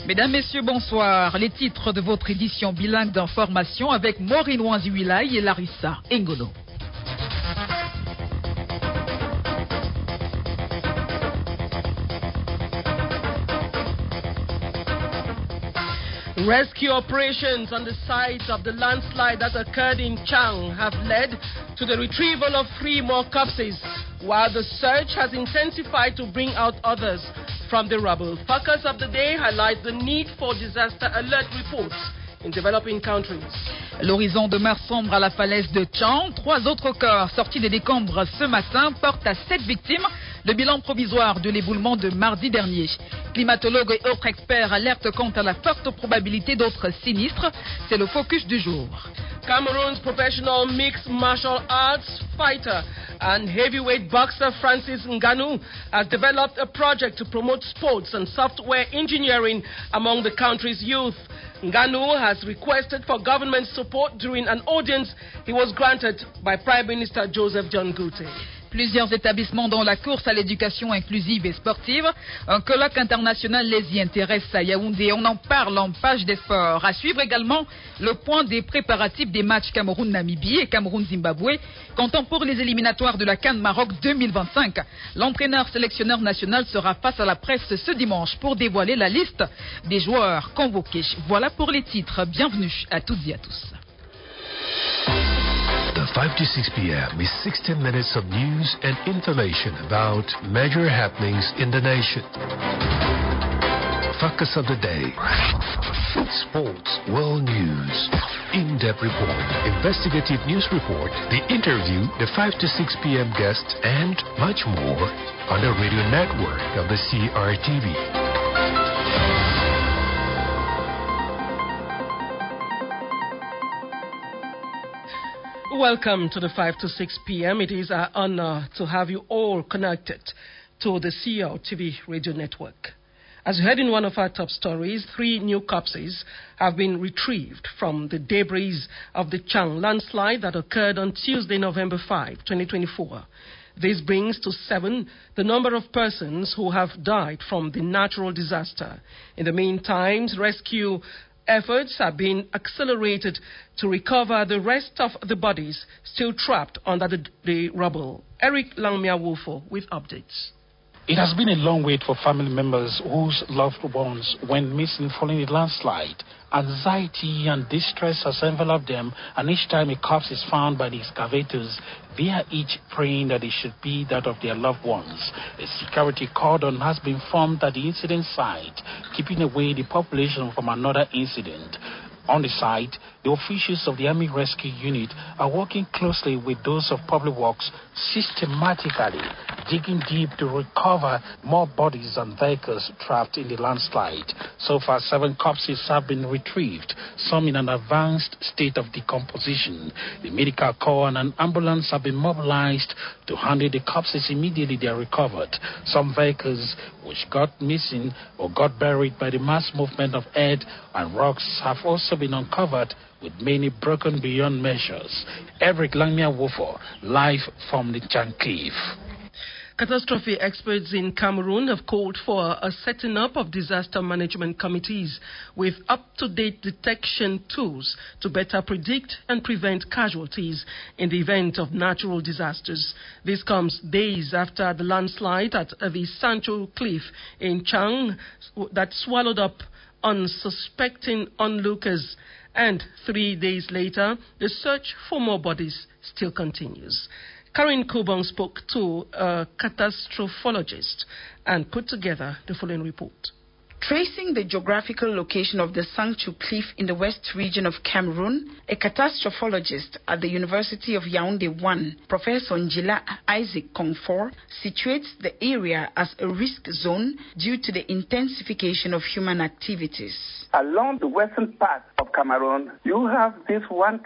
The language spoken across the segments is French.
Mesdames, Messieurs, bonsoir. Les titres de votre édition bilingue d'information avec Maureen Wanziwilai et Larissa Engolo. Rescue operations on the site of the landslide that occurred in Chang have led to the retrieval of 3 more corpses, while the search has intensified to bring out others from the rubble. Focus of the day highlight the need for disaster alert reports in developing countries. L'horizon demeure sombre à la falaise de Chang. 3 autres corps sortis des décombres ce matin portent à 7 victimes. Le bilan provisoire de l'éboulement de mardi dernier. Climatologues et autres experts alertent quant à la forte probabilité d'autres sinistres. C'est le focus du jour. Cameroon's professional mixed martial arts fighter and heavyweight boxer Francis Ngannou has developed a project to promote sports and software engineering among the country's youth. Ngannou has requested for government support during an audience he was granted by Prime Minister Joseph John Gute. Plusieurs établissements dont la course à l'éducation inclusive et sportive. Un colloque international les y intéresse à Yaoundé. On en parle en page des sports. À suivre également le point des préparatifs des matchs Cameroun-Namibie et Cameroun-Zimbabwe, comptant pour les éliminatoires de la CAN Maroc 2025. L'entraîneur sélectionneur national sera face à la presse ce dimanche pour dévoiler la liste des joueurs convoqués. Voilà pour les titres. Bienvenue à toutes et à tous. The 5 to 6 p.m. is 60 minutes of news and information about major happenings in the nation. Focus of the day. Sports, world news, in-depth report, investigative news report, the interview, the 5 to 6 p.m. guest, and much more on the radio network of the CRTV. Welcome to the 5 to 6 p.m. It is our honor to have you all connected to the CRTV radio network. As you heard in one of our top stories, 3 new corpses have been retrieved from the debris of the Chang landslide that occurred on Tuesday, November 5, 2024. This brings to 7 the number of persons who have died from the natural disaster. In the meantime, rescue efforts are being accelerated to recover the rest of the bodies still trapped under the rubble. Eric Langmia-Wufo with updates. It has been a long wait for family members whose loved ones went missing following the landslide. Anxiety and distress has enveloped them, and each time a corpse is found by the excavators, they are each praying that it should be that of their loved ones. A security cordon has been formed at the incident site, keeping away the population from another incident. On the site, the officials of the Army Rescue Unit are working closely with those of Public Works, systematically digging deep to recover more bodies and vehicles trapped in the landslide. So far, 7 corpses have been retrieved, some in an advanced state of decomposition. The medical corps and an ambulance have been mobilized to handle the corpses immediately they are recovered. Some vehicles which got missing or got buried by the mass movement of earth and rocks have also been uncovered, with many broken beyond measures. Eric Langmia-Wufo, live from the Chang Cliff. Catastrophe experts in Cameroon have called for a setting up of disaster management committees with up-to-date detection tools to better predict and prevent casualties in the event of natural disasters. This comes days after the landslide at the Sancho Cliff in Chang that swallowed up unsuspecting onlookers. And 3 days later, the search for more bodies still continues. Karin Kubong spoke to a catastrophologist and put together the following report. Tracing the geographical location of the Sangchu Cliff in the west region of Cameroon, a catastrophologist at the University of Yaoundé 1, Professor Njila Isaac Kongfor, situates the area as a risk zone due to the intensification of human activities. Along the western part of Cameroon, you have this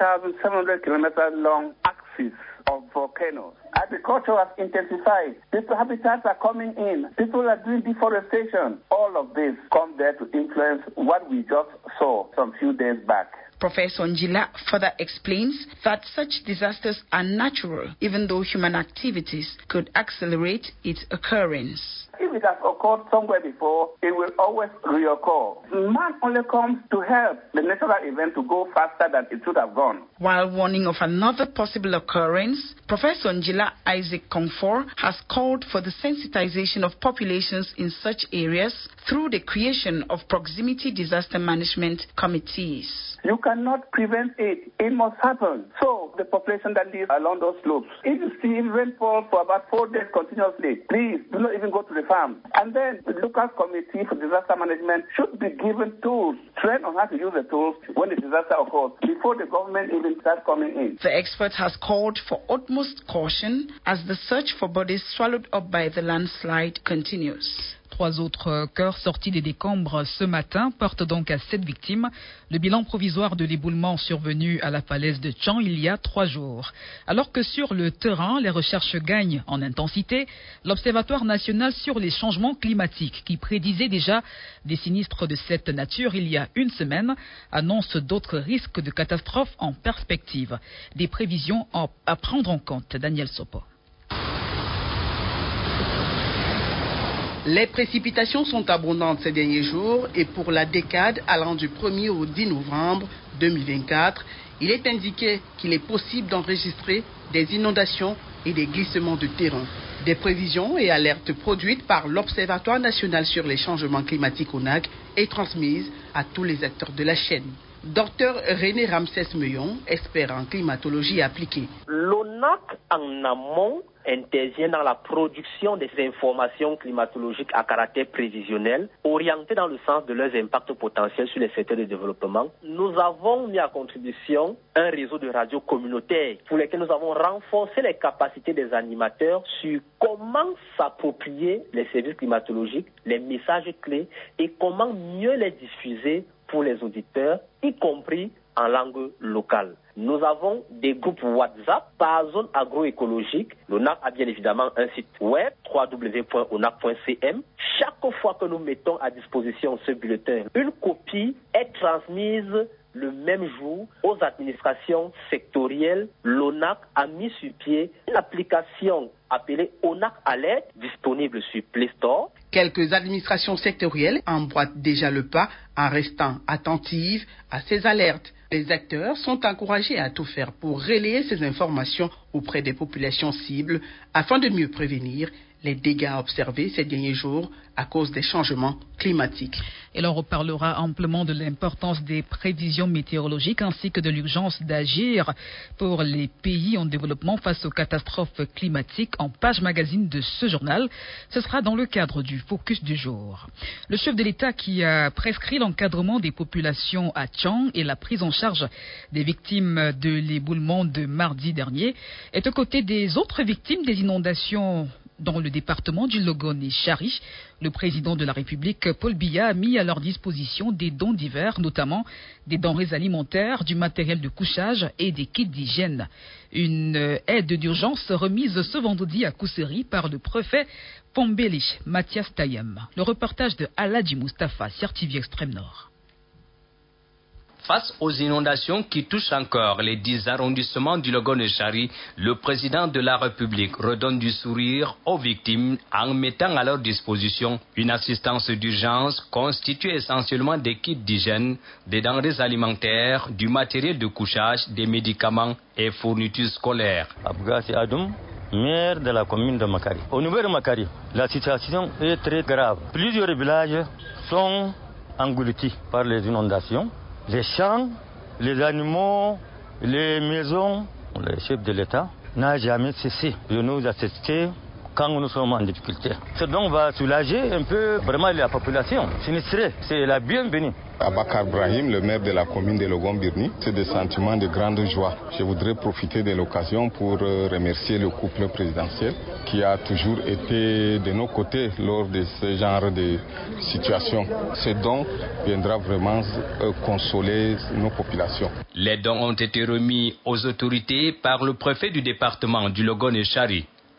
1,700 kilometer long axis of volcanoes. Agriculture has intensified. People habitats are coming in. People are doing deforestation. All of this come there to influence what we just saw some few days back. Professor Njila further explains that such disasters are natural, even though human activities could accelerate its occurrence. If it has occurred somewhere before, it will always reoccur. Man only comes to help the natural event to go faster than it should have gone. While warning of another possible occurrence, Professor Njila Isaac Comfort has called for the sensitization of populations in such areas through the creation of proximity disaster management committees. You cannot prevent it. It must happen. So the population that lives along those slopes, if you see rainfall for about 4 days continuously, please do not even go to the farm. And then the local committee for disaster management should be given tools, trained on how to use the tools when the disaster occurs, before the government even starts coming in. The expert has called for utmost caution as the search for bodies swallowed up by the landslide continues. 3 autres corps sortis des décombres ce matin portent donc à 7 victimes. Le bilan provisoire de l'éboulement survenu à la falaise de Tchang il y a 3 jours. Alors que sur le terrain, les recherches gagnent en intensité, l'Observatoire national sur les changements climatiques, qui prédisait déjà des sinistres de cette nature il y a une semaine, annonce d'autres risques de catastrophes en perspective. Des prévisions à prendre en compte. Daniel Sopo. Les précipitations sont abondantes ces derniers jours et pour la décade allant du 1er au 10 novembre 2024, il est indiqué qu'il est possible d'enregistrer des inondations et des glissements de terrain. Des prévisions et alertes produites par l'Observatoire national sur les changements climatiques ONAC et transmises à tous les acteurs de la chaîne. Dr René Ramsès-Meillon, expert en climatologie appliquée. L'ONAC en amont intervient dans la production des informations climatologiques à caractère prévisionnel, orientées dans le sens de leurs impacts potentiels sur les secteurs de développement. Nous avons mis à contribution un réseau de radios communautaires pour lesquels nous avons renforcé les capacités des animateurs sur comment s'approprier les services climatologiques, les messages clés et comment mieux les diffuser pour les auditeurs, y compris en langue locale. Nous avons des groupes WhatsApp par zone agroécologique. L'ONAC a bien évidemment un site web, www.onac.cm. Chaque fois que nous mettons à disposition ce bulletin, une copie est transmise le même jour aux administrations sectorielles. L'ONAC a mis sur pied une application appelée ONAC Alert, disponible sur Play Store. Quelques administrations sectorielles emboîtent déjà le pas en restant attentives à ces alertes. Les acteurs sont encouragés à tout faire pour relayer ces informations auprès des populations cibles afin de mieux prévenir les dégâts observés ces derniers jours à cause des changements climatiques. Et l'on reparlera amplement de l'importance des prévisions météorologiques ainsi que de l'urgence d'agir pour les pays en développement face aux catastrophes climatiques en page magazine de ce journal. Ce sera dans le cadre du focus du jour. Le chef de l'État qui a prescrit l'encadrement des populations à Tchang et la prise en charge des victimes de l'éboulement de mardi dernier est aux côtés des autres victimes des inondations dans le département du Logone et Chari. Le président de la République, Paul Biya, a mis à leur disposition des dons divers, notamment des denrées alimentaires, du matériel de couchage et des kits d'hygiène. Une aide d'urgence remise ce vendredi à Kousséri par le préfet Pombeli, Mathias Tayem. Le reportage de Aladji Mustafa, CRTV Extrême Nord. Face aux inondations qui touchent encore les 10 arrondissements du Logone et Chari, le président de la République redonne du sourire aux victimes en mettant à leur disposition une assistance d'urgence constituée essentiellement des kits d'hygiène, des denrées alimentaires, du matériel de couchage, des médicaments et fournitures scolaires. Abgassi Adoum, maire de la commune de Makari. Au niveau de Makari, la situation est très grave. Plusieurs villages sont engloutis par les inondations. Les champs, les animaux, les maisons, le chef de l'État n'a jamais cessé de nous assister quand nous sommes en difficulté. Ce dont va soulager un peu vraiment la population sinistrée. C'est la bienvenue. Abakar Brahim, le maire de la commune de Logone-Birni, c'est des sentiments de grande joie. Je voudrais profiter de l'occasion pour remercier le couple présidentiel qui a toujours été de nos côtés lors de ce genre de situation. Ce don viendra vraiment consoler nos populations. Les dons ont été remis aux autorités par le préfet du département du Logone et Chari.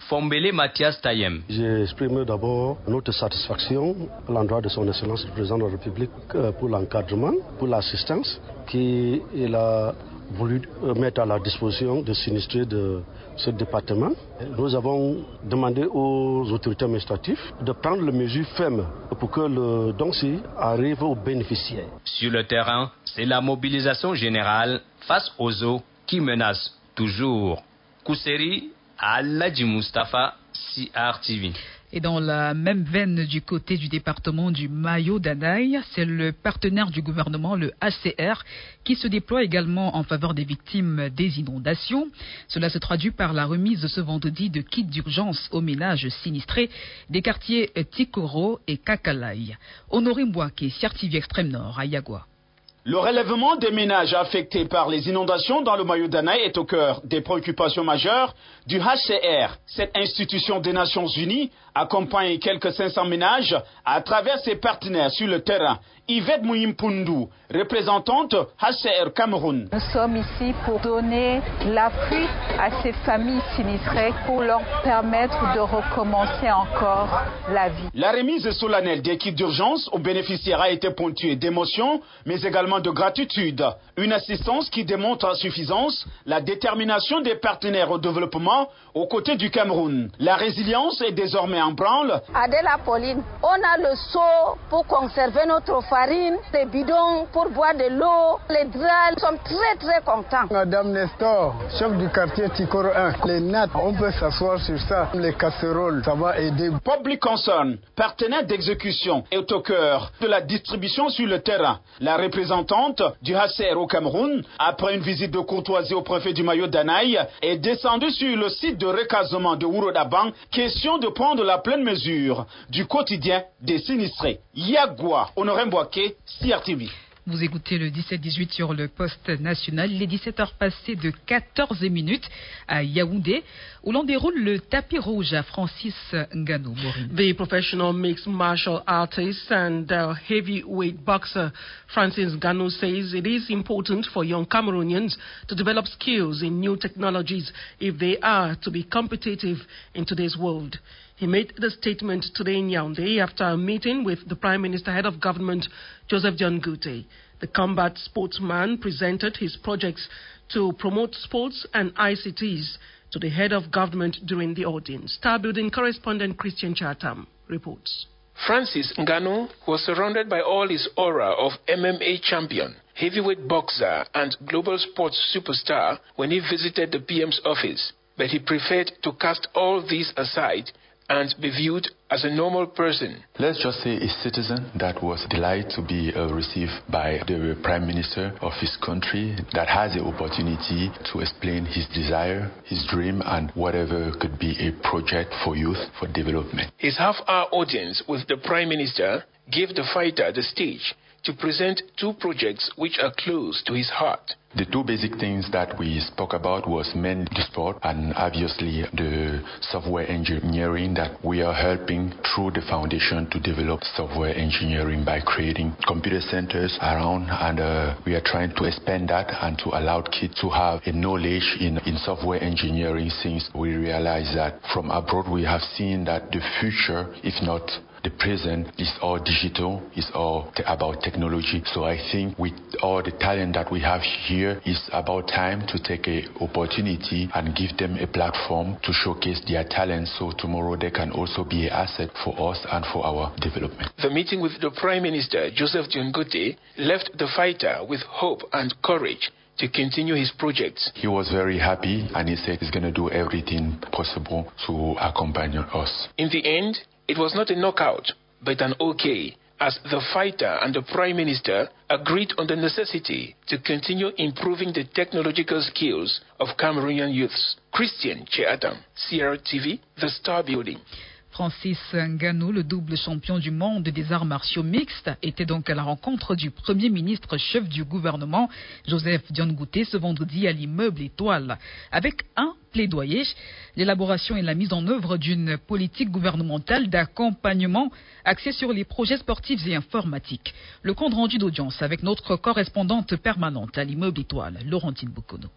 Fombele Mathias Tayem. J'ai exprimé d'abord notre satisfaction à l'endroit de son Excellence le Président de la République pour l'encadrement, pour l'assistance qu'il a voulu mettre à la disposition des sinistrés de ce département. Nous avons demandé aux autorités administratives de prendre les mesures fermes pour que le dossier arrive aux bénéficiaires. Sur le terrain, c'est la mobilisation générale face aux eaux qui menacent toujours. Kousseri, Aladji Mustafa, CRTV. Et dans la même veine du côté du département du Mayo-Danaï, c'est le partenaire du gouvernement, le HCR, qui se déploie également en faveur des victimes des inondations. Cela se traduit par la remise ce vendredi de kits d'urgence aux ménages sinistrés des quartiers Tikoro et Kakalaï. Honoré Mbouaké, CRTV Extrême Nord, à Yagua. Le relèvement des ménages affectés par les inondations dans le Mayo-Danaï est au cœur des préoccupations majeures du HCR. Cette institution des Nations Unies accompagne quelques 500 ménages à travers ses partenaires sur le terrain. Yvette Mouyimpundu, représentante HCR Cameroun. Nous sommes ici pour donner l'appui à ces familles sinistrées pour leur permettre de recommencer encore la vie. La remise solennelle des kits d'urgence aux bénéficiaires a été ponctuée d'émotion, mais également de gratitude. Une assistance qui démontre à suffisance la détermination des partenaires au développement aux côtés du Cameroun. La résilience est désormais en branle. Adela Pauline, on a le seau pour conserver notre farine, des bidons pour boire de l'eau, les draps, nous sommes très contents. Madame Nestor, chef du quartier Tikoro 1, les nattes, on peut s'asseoir sur ça, les casseroles, ça va aider. Public Concern, partenaire d'exécution, est au cœur de la distribution sur le terrain. La représentante du HCR au Cameroun, après une visite de courtoisie au préfet du Mayo-Danaï, est descendue sur le site de recasement de Ourodaban, question de prendre la pleine mesure du quotidien des sinistrés. Yagua, Honoré Mbouaké, CRTV. Vous écoutez le 17-18 sur le poste national. Il est 17h passées de 14 minutes à Yaoundé, où l'on déroule le tapis rouge à Francis Ngannou. The professional mixed martial artist and heavyweight boxer Francis Ngannou says it is important for young Cameroonians to develop skills in new technologies if they are to be competitive in today's world. He made the statement today in Yaoundé after a meeting with the Prime Minister, Head of Government, Joseph John Ngute. The combat sportsman presented his projects to promote sports and ICTs to the Head of Government during the audience. Star Building correspondent Christian Chatham reports. Francis Ngannou was surrounded by all his aura of MMA champion, heavyweight boxer and global sports superstar when he visited the PM's office. But he preferred to cast all these aside and be viewed as a normal person. Let's just say a citizen that was delighted to be received by the Prime Minister of his country, that has the opportunity to explain his desire, his dream, and whatever could be a project for youth, for development. His half-hour audience with the Prime Minister gave the fighter the stage to present two projects which are close to his heart. The two basic things that we spoke about was mainly the sport and obviously the software engineering that we are helping through the foundation to develop software engineering by creating computer centers around, and we are trying to expand that and to allow kids to have a knowledge in software engineering, since we realize that from abroad we have seen that the future, if not the present, is all digital, is all about technology. So I think with all the talent that we have here, it's about time to take an opportunity and give them a platform to showcase their talent, so tomorrow they can also be an asset for us and for our development. The meeting with the Prime Minister, Joseph John Ngute, left the fighter with hope and courage to continue his projects. He was very happy and he said he's going to do everything possible to accompany us. In the end, it was not a knockout, but an okay, as the fighter and the Prime Minister agreed on the necessity to continue improving the technological skills of Cameroonian youths. Christian Cheatam, CRTV, The Star Building. Francis Ngannou, le double champion du monde des arts martiaux mixtes, était donc à la rencontre du Premier ministre chef du gouvernement, Joseph John Ngute, ce vendredi à l'immeuble Étoile, avec un plaidoyer, l'élaboration et la mise en œuvre d'une politique gouvernementale d'accompagnement axée sur les projets sportifs et informatiques. Le compte rendu d'audience avec notre correspondante permanente à l'immeuble Étoile, Laurentine Bokono.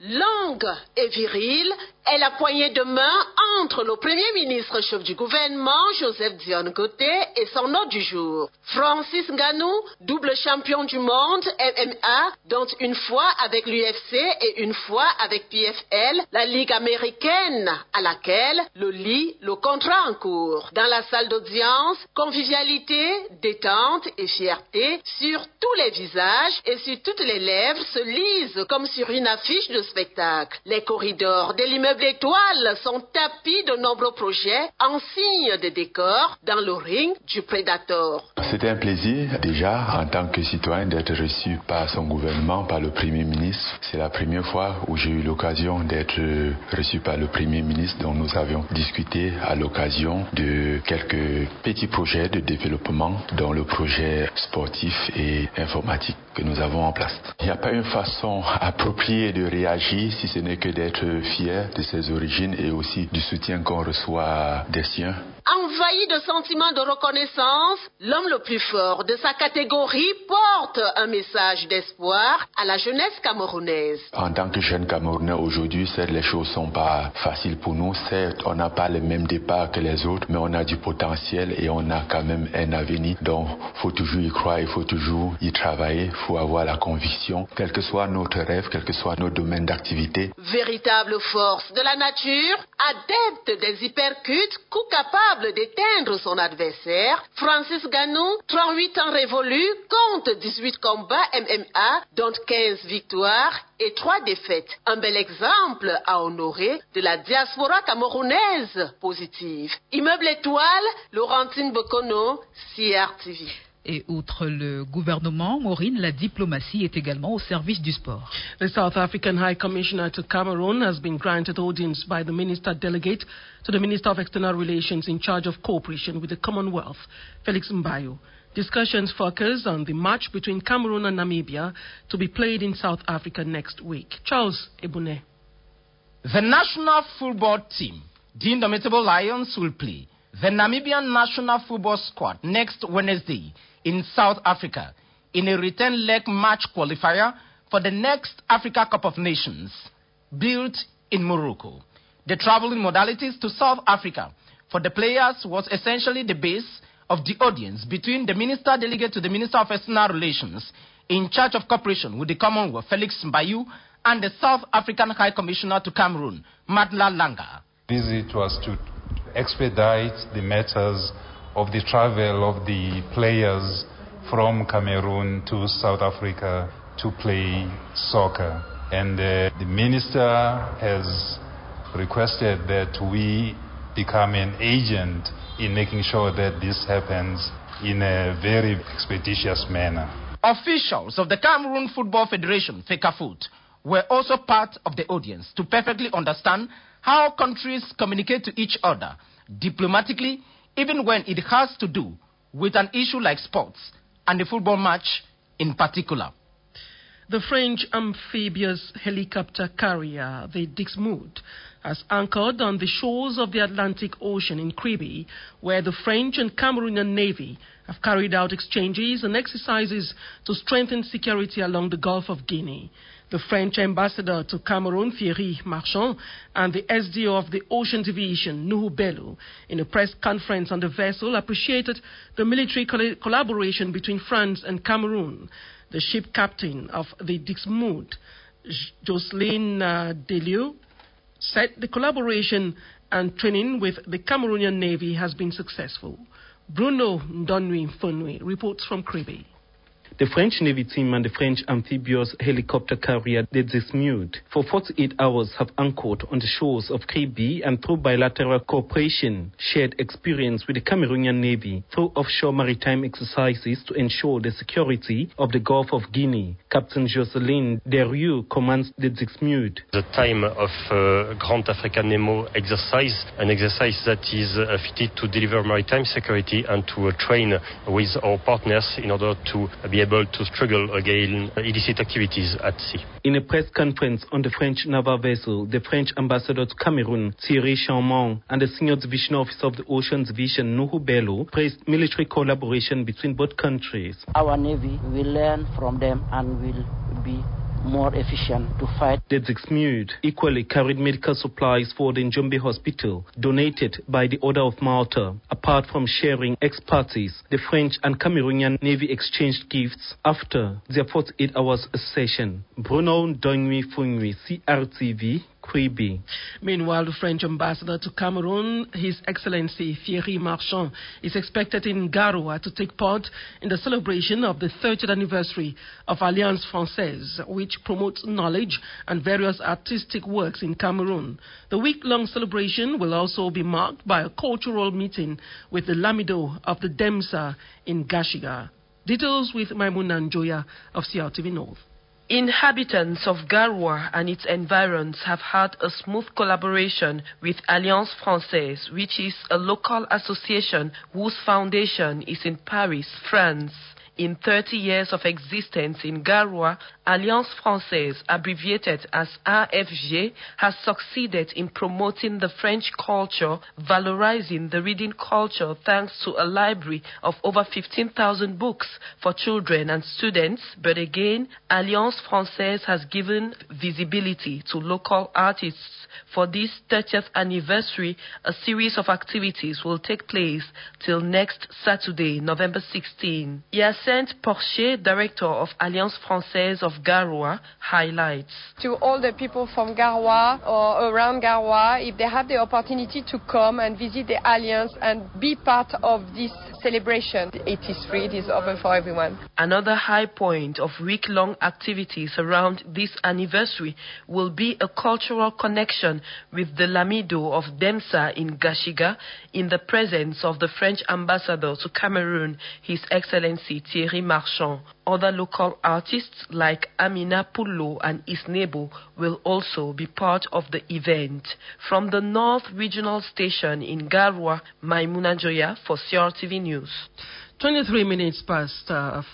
Longue et virile est la poignée de main entre le Premier ministre chef du gouvernement, Joseph Dion Ngoté, et son hôte du jour, Francis Ngannou, double champion du monde MMA, dont une fois avec l'UFC et une fois avec PFL, la Ligue américaine, à laquelle le lie le contrat en cours. Dans la salle d'audience, convivialité, détente et fierté sur tous les visages et sur toutes les lèvres se lisent comme sur une affiche de spectacle. Les corridors de l'immeuble Étoile sont tapis de nombreux projets en signe de décor dans le ring du Predator. C'était un plaisir déjà en tant que citoyen d'être reçu par son gouvernement, par le Premier ministre. C'est la première fois où j'ai eu l'occasion d'être reçu par le Premier ministre, dont nous avions discuté à l'occasion de quelques petits projets de développement, dont le projet sportif et informatique que nous avons en place. Il n'y a pas une façon appropriée de réagir si ce n'est que d'être fier de ses origines et aussi du soutien qu'on reçoit des siens. Envahi de sentiments de reconnaissance, l'homme le plus fort de sa catégorie porte un message d'espoir à la jeunesse camerounaise. En tant que jeune Camerounais aujourd'hui, certes, les choses ne sont pas faciles pour nous. Certes, on n'a pas le même départ que les autres, mais on a du potentiel et on a quand même un avenir. Donc, il faut toujours y croire, il faut toujours y travailler, il faut avoir la conviction, quel que soit notre rêve, quel que soit notre domaine d'activité. Véritable force de la nature, adepte des hypercutes, coup capable d'éteindre son adversaire, Francis Ngannou, 38 ans révolus, compte 18 combats MMA, dont 15 victoires et 3 défaites. Un bel exemple à honorer de la diaspora camerounaise positive. Immeuble Étoile, Laurentine Bokono, CRTV. Et outre le gouvernement, Maureen, la diplomatie est également au service du sport. The South African High Commissioner to Cameroon has been granted audience by the Minister Delegate to the Minister of External Relations in charge of cooperation with the Commonwealth, Felix Mbayo. Discussions focus on the match between Cameroon and Namibia to be played in South Africa next week. Charles Ebune. The national football team, the Indomitable Lions, will play the Namibian national football squad next Wednesday in South Africa in a return leg match qualifier for the next Africa Cup of Nations, built in Morocco. The traveling modalities to South Africa for the players was essentially the base of the audience between the Minister Delegate to the Minister of External Relations in charge of cooperation with the Commonwealth, Felix Mbayo, and the South African High Commissioner to Cameroon, Madla Langa. Visit was to expedite the matters of the travel of the players from Cameroon to South Africa to play soccer. And the minister has requested that we become an agent in making sure that this happens in a very expeditious manner. Officials of the Cameroon Football Federation, FECAFOOT, were also part of the audience to perfectly understand how countries communicate to each other diplomatically, even when it has to do with an issue like sports and the football match in particular. The French amphibious helicopter carrier, the Dixmude, has anchored on the shores of the Atlantic Ocean in Kribi, where the French and Cameroonian Navy have carried out exchanges and exercises to strengthen security along the Gulf of Guinea. The French ambassador to Cameroon, Thierry Marchand, and the SDO of the Ocean Division, Nuhu Bello, in a press conference on the vessel, appreciated the military collaboration between France and Cameroon. The ship captain of the Dixmude, Jocelyn Delieu, said the collaboration and training with the Cameroonian Navy has been successful. Bruno Ndonui Fonwe reports from Kribi. The French Navy team and the French amphibious helicopter carrier the Dixmude for 48 hours have anchored on the shores of Kribi and through bilateral cooperation shared experience with the Cameroonian Navy through offshore maritime exercises to ensure the security of the Gulf of Guinea. Captain Jocelyn Derieux commands the Dixmude. The time of Grand African Nemo exercise, an exercise that is fitted to deliver maritime security and to train with our partners in order to be able to struggle against illicit activities at sea. In a press conference on the French naval vessel, the French ambassador to Cameroon, Thierry Chamon, and the senior division officer of the Ocean Division, Nuhu Bello, praised military collaboration between both countries. Our Navy will learn from them and will be more efficient to fight. The Dixmude equally carried medical supplies for the Njombe hospital, donated by the Order of Malta. Apart from sharing expertise, the French and Cameroonian Navy exchanged gifts after their 48 hours session. Bruno Dongui Fungui, CRTV, Kribi. Meanwhile, the French ambassador to Cameroon, His Excellency Thierry Marchand, is expected in Garoua to take part in the celebration of the 30th anniversary of Alliance Française, which promotes knowledge and various artistic works in Cameroon. The week-long celebration will also be marked by a cultural meeting with the Lamido of the Demsa in Gashiga. Details with Maimouna Njoya of CRTV North. Inhabitants of Garoua and its environs have had a smooth collaboration with Alliance Française, which is a local association whose foundation is in Paris, France. In 30 years of existence in Garoua, Alliance Française, abbreviated as AFG, has succeeded in promoting the French culture, valorizing the reading culture thanks to a library of over 15,000 books for children and students. But again, Alliance Française has given visibility to local artists. For this 30th anniversary, a series of activities will take place till next Saturday, November 16. Hyacinthe Porcher, director of Alliance Française of Garoua, highlights. To all the people from Garoua or around Garoua, if they have the opportunity to come and visit the Alliance and be part of this celebration, it is free, it is open for everyone. Another high point of week-long activities around this anniversary will be a cultural connection with the Lamido of Demsa in Gashiga in the presence of the French ambassador to Cameroon, His Excellency Thierry Marchand. Other local artists like Amina Pullo and Isnebo will also be part of the event. From the North Regional Station in Garoua, Maimouna Njoya for CRTV News. 23 minutes past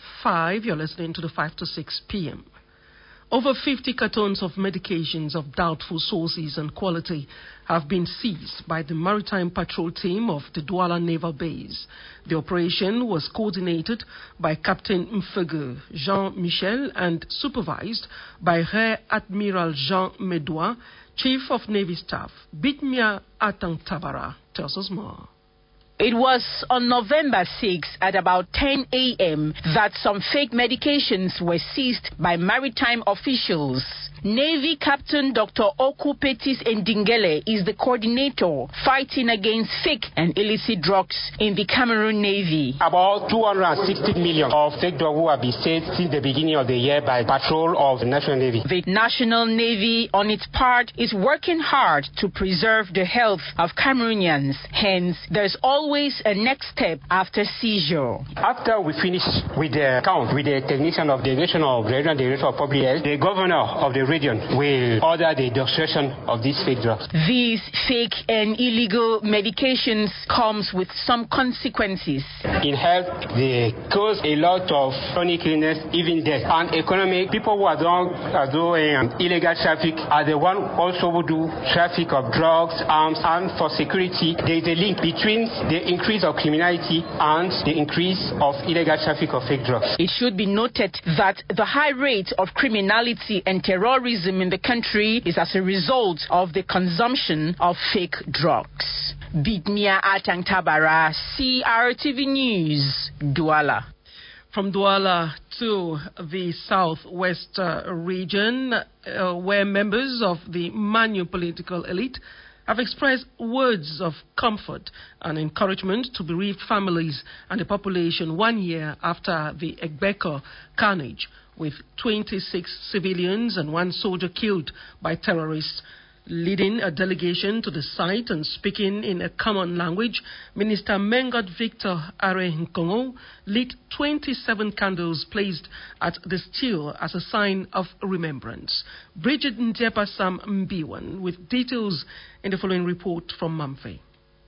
5, you're listening to the 5 to 6 p.m. Over 50 cartons of medications of doubtful sources and quality have been seized by the Maritime Patrol Team of the Douala Naval Base. The operation was coordinated by Captain Mfege Jean-Michel and supervised by Rear Admiral Jean Medwa, Chief of Navy Staff. Bitmia Atang Tabara tells us more. It was on November 6 at about 10 a.m. that some fake medications were seized by maritime officials. Navy Captain Dr. Oku Petis Ndingele is the coordinator fighting against fake and illicit drugs in the Cameroon Navy. About 260 million of fake drugs have been seized since the beginning of the year by patrol of the National Navy. The National Navy, on its part, is working hard to preserve the health of Cameroonians. Hence, there's always a next step after seizure. After we finish with the count with the technician of the National Regional Director of Public Health, the governor of the region will order the destruction of these fake drugs. These fake and illegal medications comes with some consequences. In health, they cause a lot of chronic illness, even death. And economic, people who are doing illegal traffic are the one also who do traffic of drugs, arms, and for security, there is a link between the increase of criminality and the increase of illegal traffic of fake drugs. It should be noted that the high rate of criminality and terrorism in the country is as a result of the consumption of fake drugs. Bitmia Atang Tabara, CRTV News, Douala. From Douala to the southwest region, where members of the Manu political elite have expressed words of comfort and encouragement to bereaved families and the population 1 year after the Egbeko carnage, with 26 civilians and 1 soldier killed by terrorists. Leading a delegation to the site and speaking in a common language, Minister Mengot Victor Are Nkongo lit 27 candles placed at the stele as a sign of remembrance. Bridget Ndjepa Sam Mbiwan with details in the following report from Mamfe.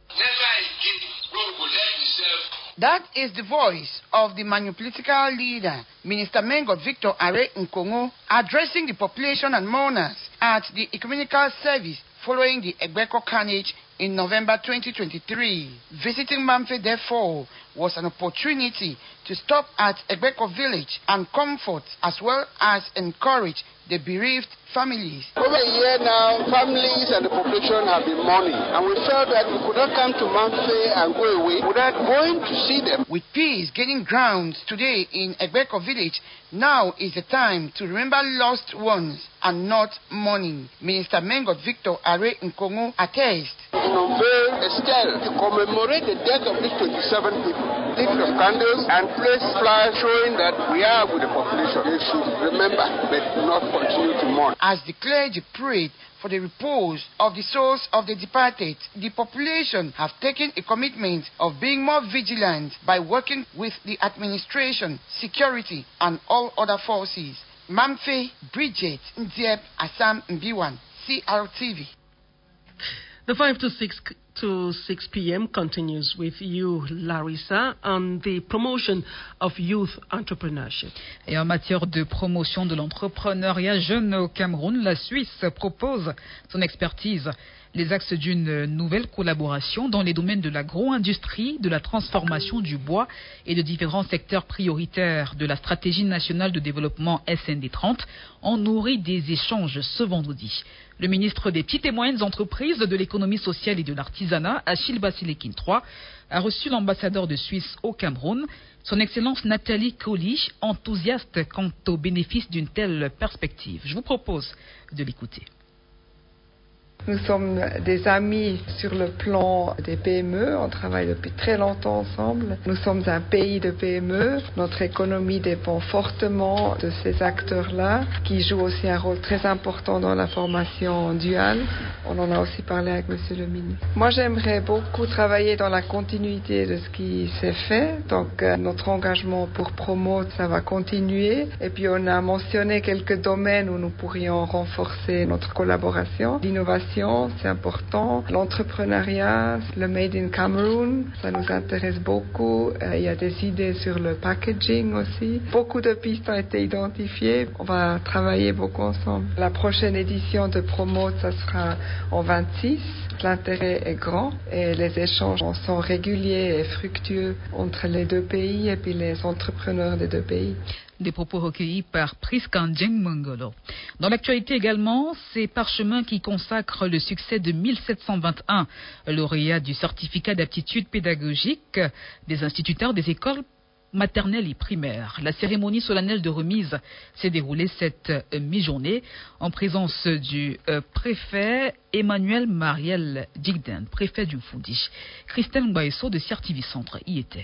That is the voice of the Manu political leader, Minister Mengot Victor Are Nkongo, addressing the population and mourners at the ecumenical service following the Egbeko carnage in November 2023. Visiting Mamfe, therefore, was an opportunity to stop at Egbeko village and comfort as well as encourage the bereaved families. Over a year now, families and the population have been mourning, and we felt that we could not come to Mamfe and go away without going to see them. With peace gaining ground today in Egbeko village, now is the time to remember lost ones and not mourning. Minister Mengot Victor Are Nkongo attests. In unveil a stele to commemorate the death of these 27 people, lit some candles and place flyers showing that we are with the population. They should remember, but not continue to mourn. As the clergy prayed for the repose of the souls of the departed, the population have taken a commitment of being more vigilant by working with the administration, security, and all other forces. Mamfe, Bridget Ndiep, Assam Mbiwan, CRTV. The 5 to 6 p.m. continues with you, Larissa, on the promotion of youth entrepreneurship. Et en matière de promotion de l'entrepreneuriat jeune au Cameroun, la Suisse propose son expertise. Les axes d'une nouvelle collaboration dans les domaines de l'agro-industrie, de la transformation du bois et de différents secteurs prioritaires de la stratégie nationale de développement SND 30 ont nourri des échanges ce vendredi. Le ministre des Petites et Moyennes Entreprises, de l'économie sociale et de l'artisanat, Achille Basilekin III, a reçu l'ambassadeur de Suisse au Cameroun, son Excellence Nathalie Colli, enthousiaste quant aux bénéfices d'une telle perspective. Je vous propose de l'écouter. Nous sommes des amis sur le plan des PME, on travaille depuis très longtemps ensemble. Nous sommes un pays de PME, notre économie dépend fortement de ces acteurs-là, qui jouent aussi un rôle très important dans la formation duale. On en a aussi parlé avec Monsieur le ministre. Moi, j'aimerais beaucoup travailler dans la continuité de ce qui s'est fait. Donc, notre engagement pour Promote, ça va continuer. Et puis, on a mentionné quelques domaines où nous pourrions renforcer notre collaboration. L'innovation, c'est important. L'entrepreneuriat, le Made in Cameroon, ça nous intéresse beaucoup. Il y a des idées sur le packaging aussi. Beaucoup de pistes ont été identifiées. On va travailler beaucoup ensemble. La prochaine édition de Promote, ça sera en 26. L'intérêt est grand et les échanges sont réguliers et fructueux entre les deux pays et puis les entrepreneurs des deux pays. Des propos recueillis par Priskandjeng Mongolo. Dans l'actualité également, ces parchemins qui consacrent le succès de 1721 lauréats du certificat d'aptitude pédagogique des instituteurs des écoles maternelle et primaire. La cérémonie solennelle de remise s'est déroulée cette mi-journée en présence du préfet Emmanuel Mariel Digden, préfet du Mfundi. Christelle Mbaesso de CRTV Centre y était.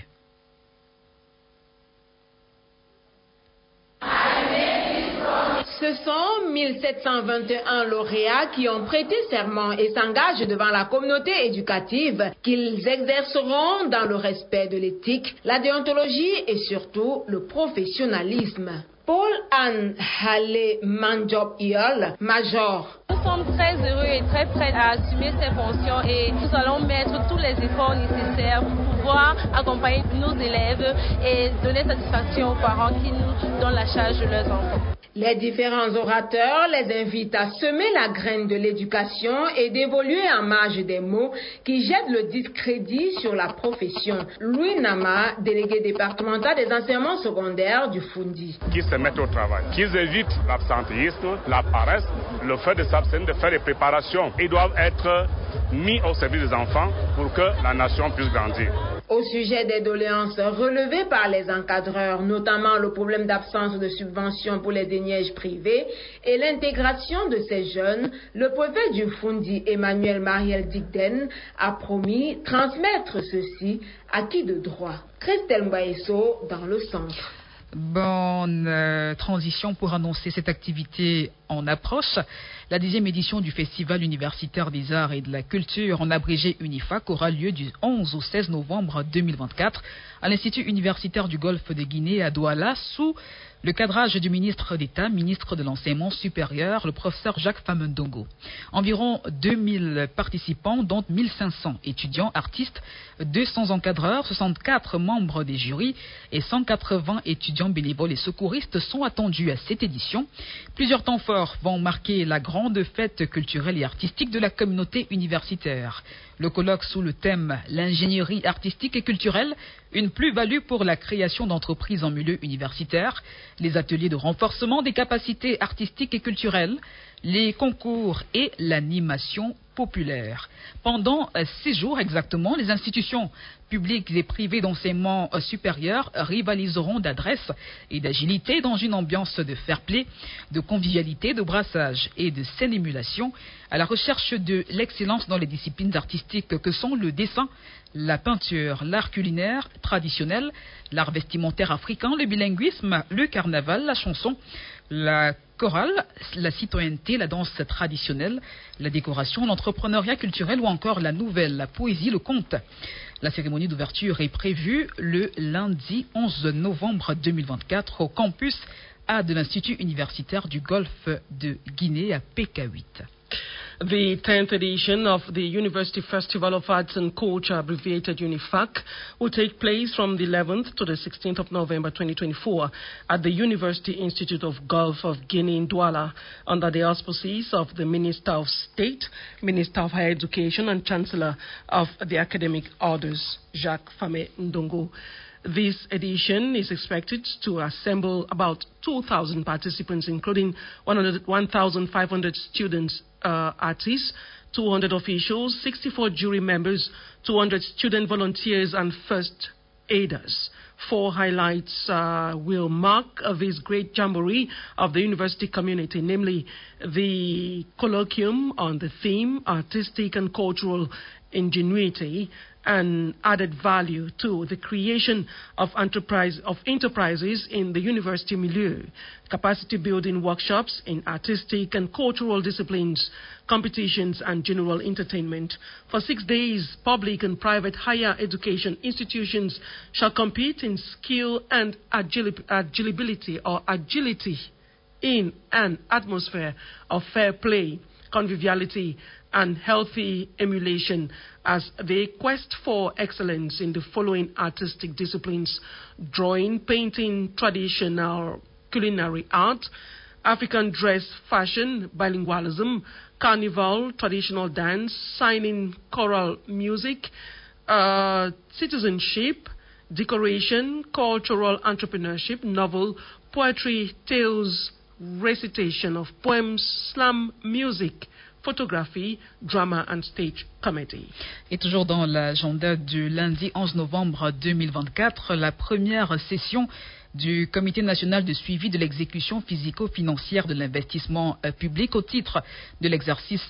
Ce sont 1721 lauréats qui ont prêté serment et s'engagent devant la communauté éducative qu'ils exerceront dans le respect de l'éthique, la déontologie et surtout le professionnalisme. Paul-Anne Halle Manjob Iol, major. Nous sommes très heureux et très prêts à assumer ces fonctions et nous allons mettre tous les efforts nécessaires pour pouvoir accompagner nos élèves et donner satisfaction aux parents qui nous donnent la charge de leurs enfants. Les différents orateurs les invitent à semer la graine de l'éducation et d'évoluer en marge des mots qui jettent le discrédit sur la profession. Louis Nama, délégué départemental des enseignements secondaires du Fundi. Qui se mettent au travail, qu'ils évitent l'absentéisme, la paresse, le fait de s'abstenir de faire des préparations. Ils doivent être mis au service des enfants pour que la nation puisse grandir. Au sujet des doléances relevées par les encadreurs, notamment le problème d'absence de subventions pour les énièges privés et l'intégration de ces jeunes, le préfet du Fundi, Emmanuel Mariel Digden, a promis transmettre ceci à qui de droit. Christelle Mbaesso dans le centre. Bonne transition pour annoncer cette activité en approche. La 10e édition du Festival universitaire des arts et de la culture en abrégé UNIFAC aura lieu du 11 au 16 novembre 2024 à l'Institut universitaire du Golfe de Guinée à Douala sous le cadrage du ministre d'État, ministre de l'Enseignement supérieur, le professeur Jacques Famendongo. Environ 2000 participants, dont 1500 étudiants, artistes, 200 encadreurs, 64 membres des jurys et 180 étudiants étudiants, bénévoles et secouristes sont attendus à cette édition. Plusieurs temps forts vont marquer la grande fête culturelle et artistique de la communauté universitaire. Le colloque sous le thème « L'ingénierie artistique et culturelle, une plus-value pour la création d'entreprises en milieu universitaire », les ateliers de renforcement des capacités artistiques et culturelles, les concours et l'animation populaire. Pendant 6 jours exactement, les institutions publiques et privées d'enseignement supérieur rivaliseront d'adresse et d'agilité dans une ambiance de fair-play, de convivialité, de brassage et de saine émulation à la recherche de l'excellence dans les disciplines artistiques que sont le dessin, la peinture, l'art culinaire traditionnel, l'art vestimentaire africain, le bilinguisme, le carnaval, la chanson, la chorale, la citoyenneté, la danse traditionnelle, la décoration, l'entrepreneuriat culturel ou encore la nouvelle, la poésie, le conte. La cérémonie d'ouverture est prévue le lundi 11 novembre 2024 au campus A de l'Institut universitaire du Golfe de Guinée à PK8. The 10th edition of the University Festival of Arts and Culture, abbreviated UNIFAC, will take place from the 11th to the 16th of November 2024 at the University Institute of Gulf of Guinea in Douala, under the auspices of the Minister of State, Minister of Higher Education and Chancellor of the Academic Orders, Jacques Fame Ndongo. This edition is expected to assemble about 2,000 participants, including 1,500 students, artists, 200 officials, 64 jury members, 200 student volunteers, and first aiders. 4 highlights will mark this great jamboree of the university community, namely the colloquium on the theme Artistic and Cultural Ingenuity and Added Value to the creation of enterprises in the university milieu, capacity building workshops in artistic and cultural disciplines, competitions and general entertainment. For 6 days, public and private higher education institutions shall compete in skill and agility in an atmosphere of fair play, conviviality, and healthy emulation as they quest for excellence in the following artistic disciplines: drawing, painting, traditional culinary art, African dress fashion, bilingualism, carnival, traditional dance, signing, choral music, citizenship, decoration, cultural entrepreneurship, novel, poetry, tales, recitation of poems, slam music, photographie, drama and stage comedy. Et toujours dans l'agenda du lundi 11 novembre 2024, la première session du Comité national de suivi de l'exécution physico-financière de l'investissement public au titre de l'exercice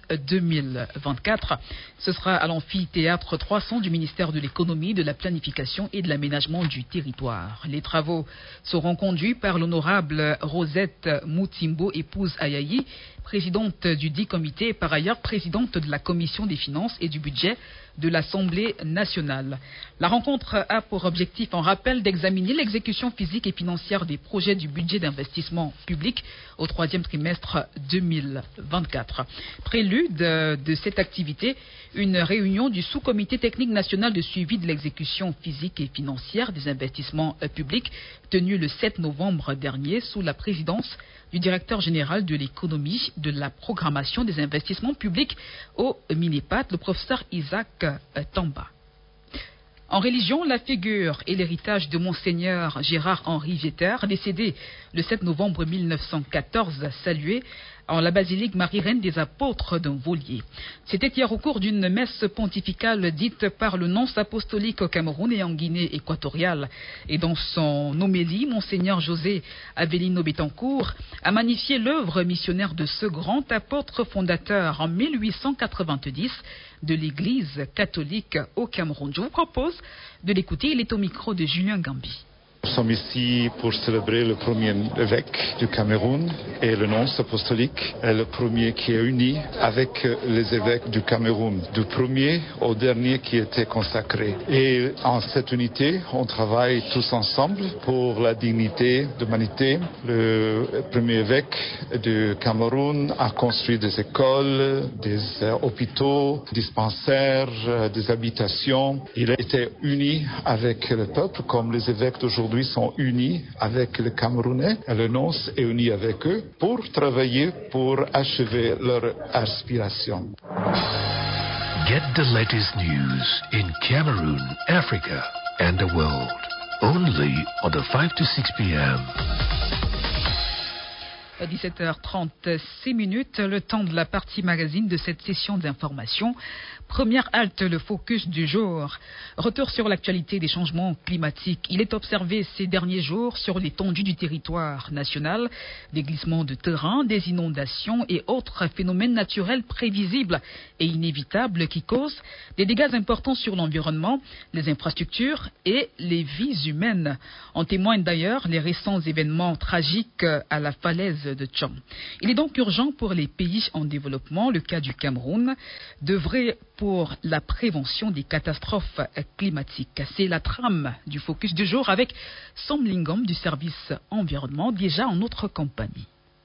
2024. Ce sera à l'amphithéâtre 300 du ministère de l'économie, de la planification et de l'aménagement du territoire. Les travaux seront conduits par l'honorable Rosette Moutimbo, épouse Ayayi, présidente du dit comité et par ailleurs présidente de la commission des finances et du budget de l'Assemblée nationale. La rencontre a pour objectif, en rappel, d'examiner l'exécution physique et financière des projets du budget d'investissement public au 3e trimestre 2024. Prélude de cette activité, une réunion du sous-comité technique national de suivi de l'exécution physique et financière des investissements publics tenue le 7 novembre dernier sous la présidence du directeur général de l'économie, de la programmation des investissements publics au MINEPAT, le professeur Isaac Tamba. En religion, la figure et l'héritage de Monseigneur Gérard-Henri Vieter, décédé le 7 novembre 1914, salué en la basilique Marie-Reine des Apôtres d'un Volier. C'était hier au cours d'une messe pontificale dite par le nonce apostolique au Cameroun et en Guinée équatoriale. Et dans son homélie, Monseigneur José Avelino Betancourt a magnifié l'œuvre missionnaire de ce grand apôtre fondateur en 1890 de l'Église catholique au Cameroun. Je vous propose de l'écouter. Il est au micro de Julien Gambi. Nous sommes ici pour célébrer le premier évêque du Cameroun et le nonce apostolique est le premier qui est uni avec les évêques du Cameroun, du premier au dernier qui était consacré. Et en cette unité, on travaille tous ensemble pour la dignité de l'humanité. Le premier évêque du Cameroun a construit des écoles, des hôpitaux, dispensaires, des habitations. Il a été uni avec le peuple comme les évêques d'aujourd'hui aujourd'hui sont unis avec les Camerounais. Le NONS est uni avec eux pour travailler pour achever leur aspiration. Get the latest news in Cameroon, Africa, and the world. Only on the 5 to 6 p.m. À 17h36, le temps de la partie magazine de cette session d'information. Première halte, le focus du jour. Retour sur l'actualité des changements climatiques. Il est observé ces derniers jours sur l'étendue du territoire national des glissements de terrain, des inondations et autres phénomènes naturels prévisibles et inévitables qui causent des dégâts importants sur l'environnement, les infrastructures et les vies humaines. En témoignent d'ailleurs les récents événements tragiques à la falaise de Tchang. Il est donc urgent pour les pays en développement, le cas du Cameroun, d'œuvrer pour la prévention des catastrophes climatiques. C'est la trame du focus du jour avec Sam Lingam du service environnement, déjà en notre compagnie.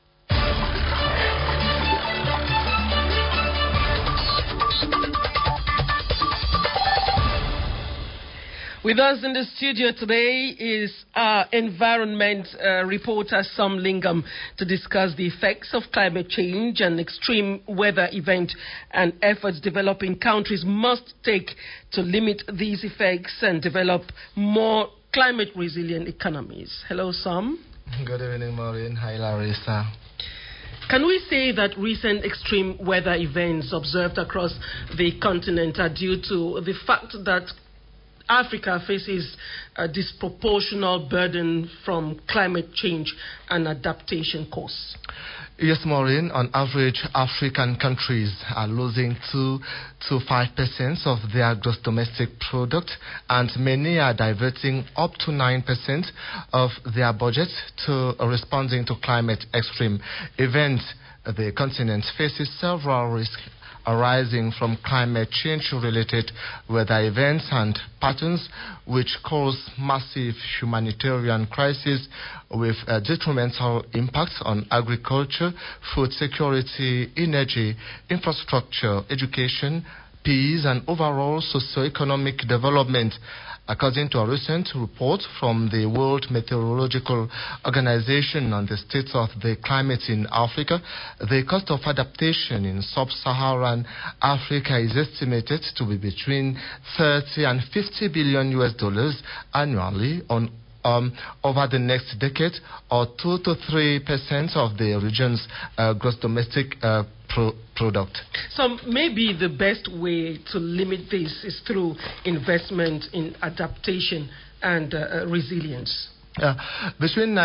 With us in the studio today is our environment reporter Sam Lingam to discuss the effects of climate change and extreme weather events and efforts developing countries must take to limit these effects and develop more climate resilient economies. Hello, Sam. Good evening, Maureen. Hi, Larissa. Can we say that recent extreme weather events observed across the continent are due to the fact that Africa faces a disproportional burden from climate change and adaptation costs? Yes, Maureen. On average, African countries are losing 2 to 5% of their gross domestic product, and many are diverting up to 9% of their budget to responding to climate extreme events. The continent faces several risks arising from climate change-related weather events and patterns, which cause massive humanitarian crises with detrimental impacts on agriculture, food security, energy, infrastructure, education, peace, and overall socio-economic development. According to a recent report from the World Meteorological Organization on the state of the climate in Africa, the cost of adaptation in sub-Saharan Africa is estimated to be between 30 and 50 billion US dollars annually on over the next decade, or 2 to 3% of the region's gross domestic product. So maybe the best way to limit this is through investment in adaptation and resilience. Between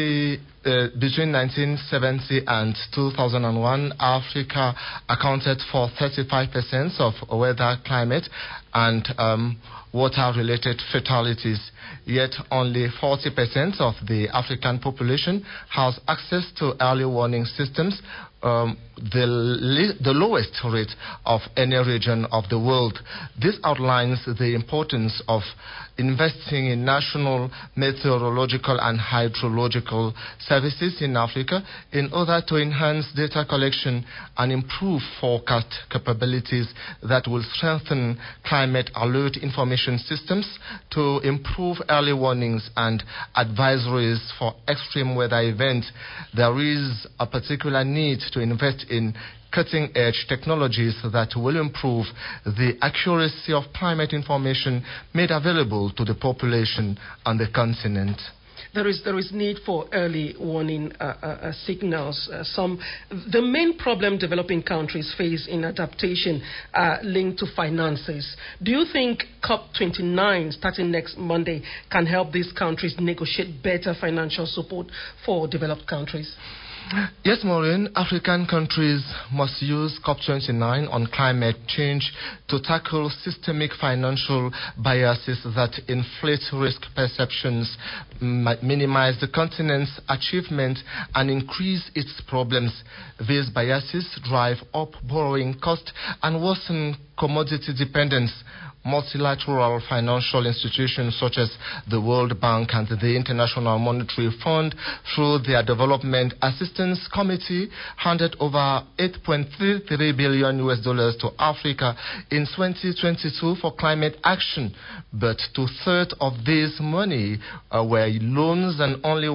1970 and 2001, Africa accounted for 35% of weather, climate, and water-related fatalities. Yet only 40% of the African population has access to early warning systems, the lowest rate of any region of the world. This outlines the importance of investing in national meteorological and hydrological services in Africa in order to enhance data collection and improve forecast capabilities that will strengthen climate alert information systems to improve early warnings and advisories for extreme weather events. There is a particular need to invest in cutting-edge technologies that will improve the accuracy of climate information made available to the population on the continent. There is need for early warning signals. The main problem developing countries face in adaptation are linked to finances. Do you think COP29, starting next Monday, can help these countries negotiate better financial support for developed countries? Yes, Maureen, African countries must use COP29 on climate change to tackle systemic financial biases that inflate risk perceptions, minimize the continent's achievement, and increase its problems. These biases drive up borrowing costs and worsen commodity dependence. Multilateral financial institutions such as the World Bank and the International Monetary Fund, through their Development Assistance Committee, handed over $8.33 billion to Africa in 2022 for climate action. But 2/3 of this money were loans, and only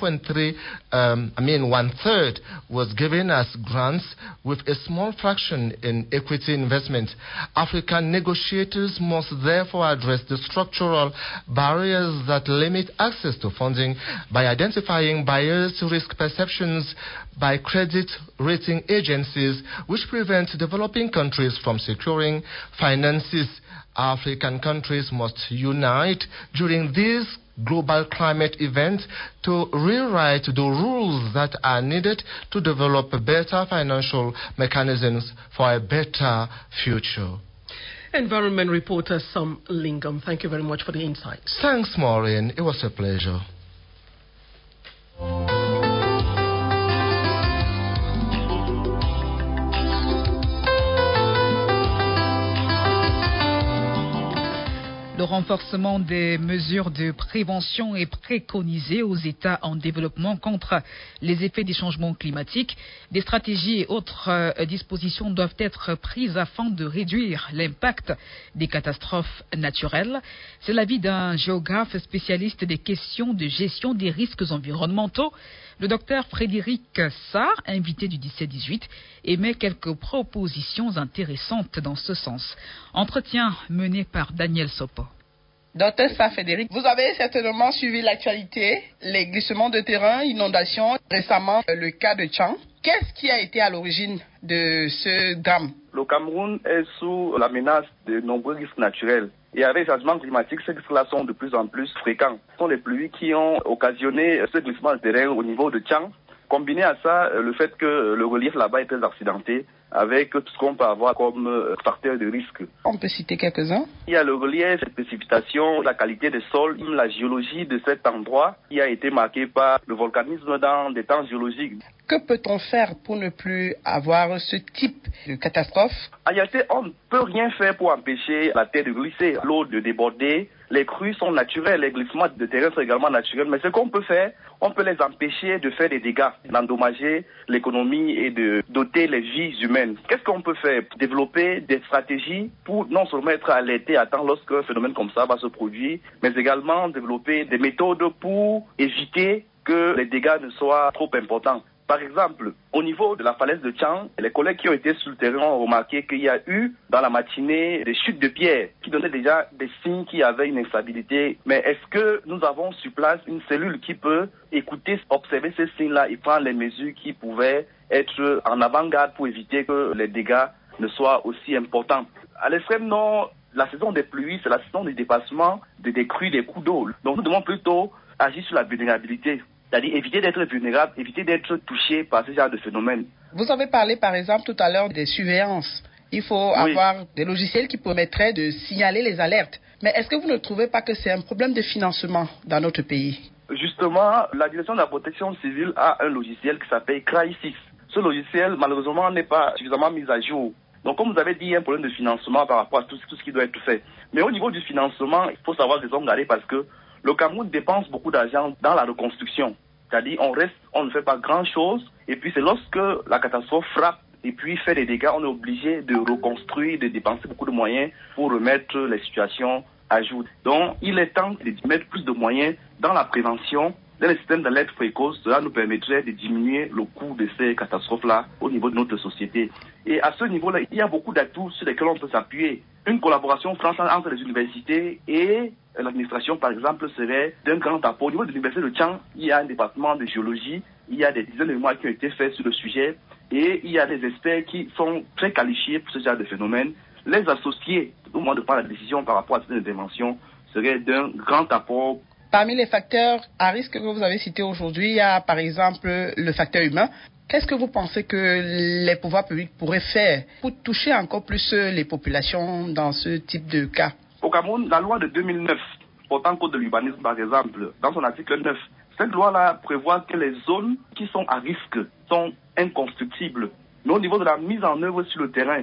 1/3 was given as grants, with a small fraction in equity investment. African negotiators must therefore address the structural barriers that limit access to funding by identifying biased risk perceptions by credit rating agencies, which prevent developing countries from securing finances. African countries must unite during this global climate event to rewrite the rules that are needed to develop better financial mechanisms for a better future. Environment reporter Sam Lingam, thank you very much for the insights. Thanks, Maureen. It was a pleasure. Le renforcement des mesures de prévention est préconisé aux États en développement contre les effets des changements climatiques. Des stratégies et autres dispositions doivent être prises afin de réduire l'impact des catastrophes naturelles. C'est l'avis d'un géographe spécialiste des questions de gestion des risques environnementaux. Le docteur Frédéric Sarr, invité du 17-18, émet quelques propositions intéressantes dans ce sens. Entretien mené par Daniel Sopo. Docteur Sarr Frédéric, vous avez certainement suivi l'actualité, les glissements de terrain, inondations, récemment le cas de Tchang. Qu'est-ce qui a été à l'origine de ce drame? Le Cameroun est sous la menace de nombreux risques naturels. Et avec les changements climatiques, ces risques-là sont de plus en plus fréquents. Ce sont les pluies qui ont occasionné ce glissement de terrain au niveau de Tchang. Combiné à ça, le fait que le relief là-bas est très accidenté, avec tout ce qu'on peut avoir comme facteur de risque. On peut citer quelques-uns. Il y a le relief, les précipitations, la qualité des sols, la géologie de cet endroit qui a été marqué par le volcanisme dans des temps géologiques. Que peut-on faire pour ne plus avoir ce type de catastrophe? En réalité, on ne peut rien faire pour empêcher la terre de glisser, l'eau de déborder. Les crues sont naturelles, les glissements de terrain sont également naturels. Mais ce qu'on peut faire, on peut les empêcher de faire des dégâts, d'endommager l'économie et de doter les vies humaines. Qu'est-ce qu'on peut faire? Développer des stratégies pour non seulement être alerté à temps lorsqu'un phénomène comme ça va se produire, mais également développer des méthodes pour éviter que les dégâts ne soient trop importants. Par exemple, au niveau de la falaise de Tchang, les collègues qui ont été sur le terrain ont remarqué qu'il y a eu dans la matinée des chutes de pierres qui donnaient déjà des signes qu'il y avait une instabilité. Mais est-ce que nous avons sur place une cellule qui peut écouter, observer ces signes-là et prendre les mesures qui pouvaient être en avant-garde pour éviter que les dégâts ne soient aussi importants? À l'extrême nord, la saison des pluies, c'est la saison du dépassement des crues, des coups d'eau. Donc nous devons plutôt agir sur la vulnérabilité. C'est-à-dire éviter d'être vulnérable, éviter d'être touché par ce genre de phénomène. Vous avez parlé par exemple tout à l'heure des surveillances. Il faut avoir des logiciels qui permettraient de signaler les alertes. Mais est-ce que vous ne trouvez pas que c'est un problème de financement dans notre pays? Justement, la direction de la protection civile a un logiciel qui s'appelle Crisis. Ce logiciel, malheureusement, n'est pas suffisamment mis à jour. Donc, comme vous avez dit, il y a un problème de financement par rapport à tout ce qui doit être fait. Mais au niveau du financement, il faut savoir raison garder parce que le Cameroun dépense beaucoup d'argent dans la reconstruction. C'est-à-dire, on ne fait pas grand-chose. Et puis, c'est lorsque la catastrophe frappe et puis fait des dégâts, on est obligé de reconstruire, de dépenser beaucoup de moyens pour remettre les situations à jour. Donc, il est temps de mettre plus de moyens dans la prévention, dans les systèmes d'alerte précoce. Cela nous permettrait de diminuer le coût de ces catastrophes-là au niveau de notre société. Et à ce niveau-là, il y a beaucoup d'atouts sur lesquels on peut s'appuyer. Une collaboration franche entre les universités et l'administration, par exemple, serait d'un grand apport. Au niveau de l'université de Tchang, il y a un département de géologie, il y a des dizaines de mémoires qui ont été faits sur le sujet et il y a des experts qui sont très qualifiés pour ce genre de phénomène. Les associer, au moment de prendre la décision par rapport à cette intervention, serait d'un grand apport. Parmi les facteurs à risque que vous avez cités aujourd'hui, il y a par exemple le facteur humain. Qu'est-ce que vous pensez que les pouvoirs publics pourraient faire pour toucher encore plus les populations dans ce type de cas? Au Cameroun, la loi de 2009, portant code de l'urbanisme par exemple, dans son article 9, cette loi-là prévoit que les zones qui sont à risque sont inconstructibles. Mais au niveau de la mise en œuvre sur le terrain,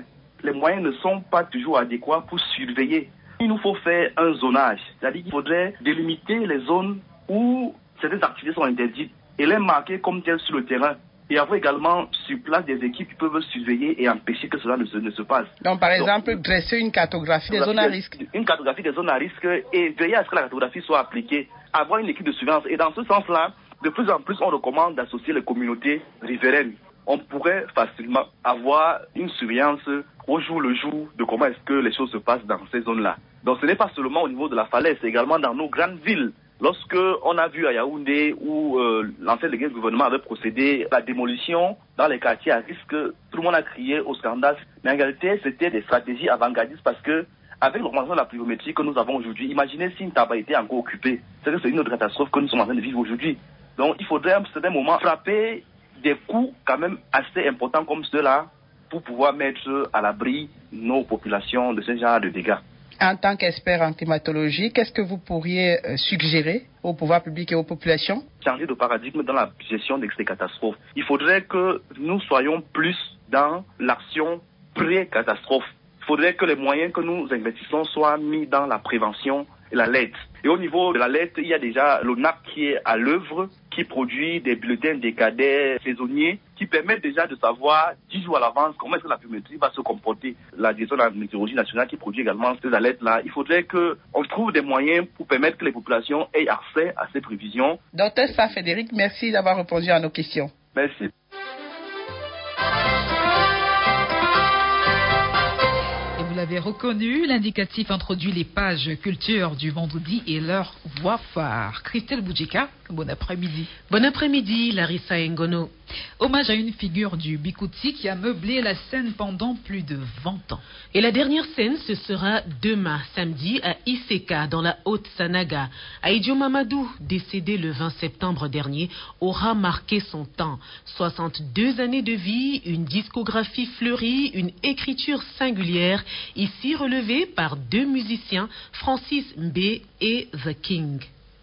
les moyens ne sont pas toujours adéquats pour surveiller. Il nous faut faire un zonage, c'est-à-dire qu'il faudrait délimiter les zones où certaines activités sont interdites et les marquer comme telles sur le terrain. Et avoir également sur place des équipes qui peuvent surveiller et empêcher que cela ne se passe. Donc, par exemple, dresser une cartographie des zones à risque. Une cartographie des zones à risque et veiller à ce que la cartographie soit appliquée. Avoir une équipe de surveillance. Et dans ce sens-là, de plus en plus, on recommande d'associer les communautés riveraines. On pourrait facilement avoir une surveillance au jour le jour de comment est-ce que les choses se passent dans ces zones-là. Donc, ce n'est pas seulement au niveau de la falaise, c'est également dans nos grandes villes. Lorsque on a vu à Yaoundé où l'ancien gouvernement avait procédé à la démolition dans les quartiers à risque, tout le monde a crié au scandale. Mais en réalité, c'était des stratégies avant-gardistes parce que avec l'augmentation de la pluviométrie que nous avons aujourd'hui, imaginez si Ntaba était encore occupé. C'est une autre catastrophe que nous sommes en train de vivre aujourd'hui. Donc il faudrait à un certain moment frapper des coups quand même assez importants comme ceux-là pour pouvoir mettre à l'abri nos populations de ce genre de dégâts. En tant qu'expert en climatologie, qu'est-ce que vous pourriez suggérer au pouvoir public et aux populations? Changer de paradigme dans la gestion de ces catastrophes. Il faudrait que nous soyons plus dans l'action pré-catastrophe. Il faudrait que les moyens que nous investissons soient mis dans la prévention et l'alerte. Et au niveau de l'alerte, il y a déjà l'ONAP qui est à l'œuvre, qui produit des bulletins des cadets saisonniers, qui permettent déjà de savoir 10 jours à l'avance comment est-ce que la pluviométrie va se comporter. La direction de la météorologie nationale qui produit également ces alertes-là. Il faudrait qu'on trouve des moyens pour permettre que les populations aient accès à ces prévisions. Docteur Frédéric, merci d'avoir répondu à nos questions. Merci. Vous l'avez reconnu, l'indicatif introduit les pages culture du vendredi et leur voix phare. Christelle Boudjika, bon après-midi. Bon après-midi, Larissa Ngono. Hommage à une figure du Bikouti qui a meublé la scène pendant plus de 20 ans. Et la dernière scène, ce sera demain, samedi, à Iseka, dans la Haute-Sanaga. Aïdjo Mamadou, décédé le 20 septembre dernier, aura marqué son temps. 62 années de vie, une discographie fleurie, une écriture singulière, ici relevée par 2 musiciens, Francis Mbé et The King.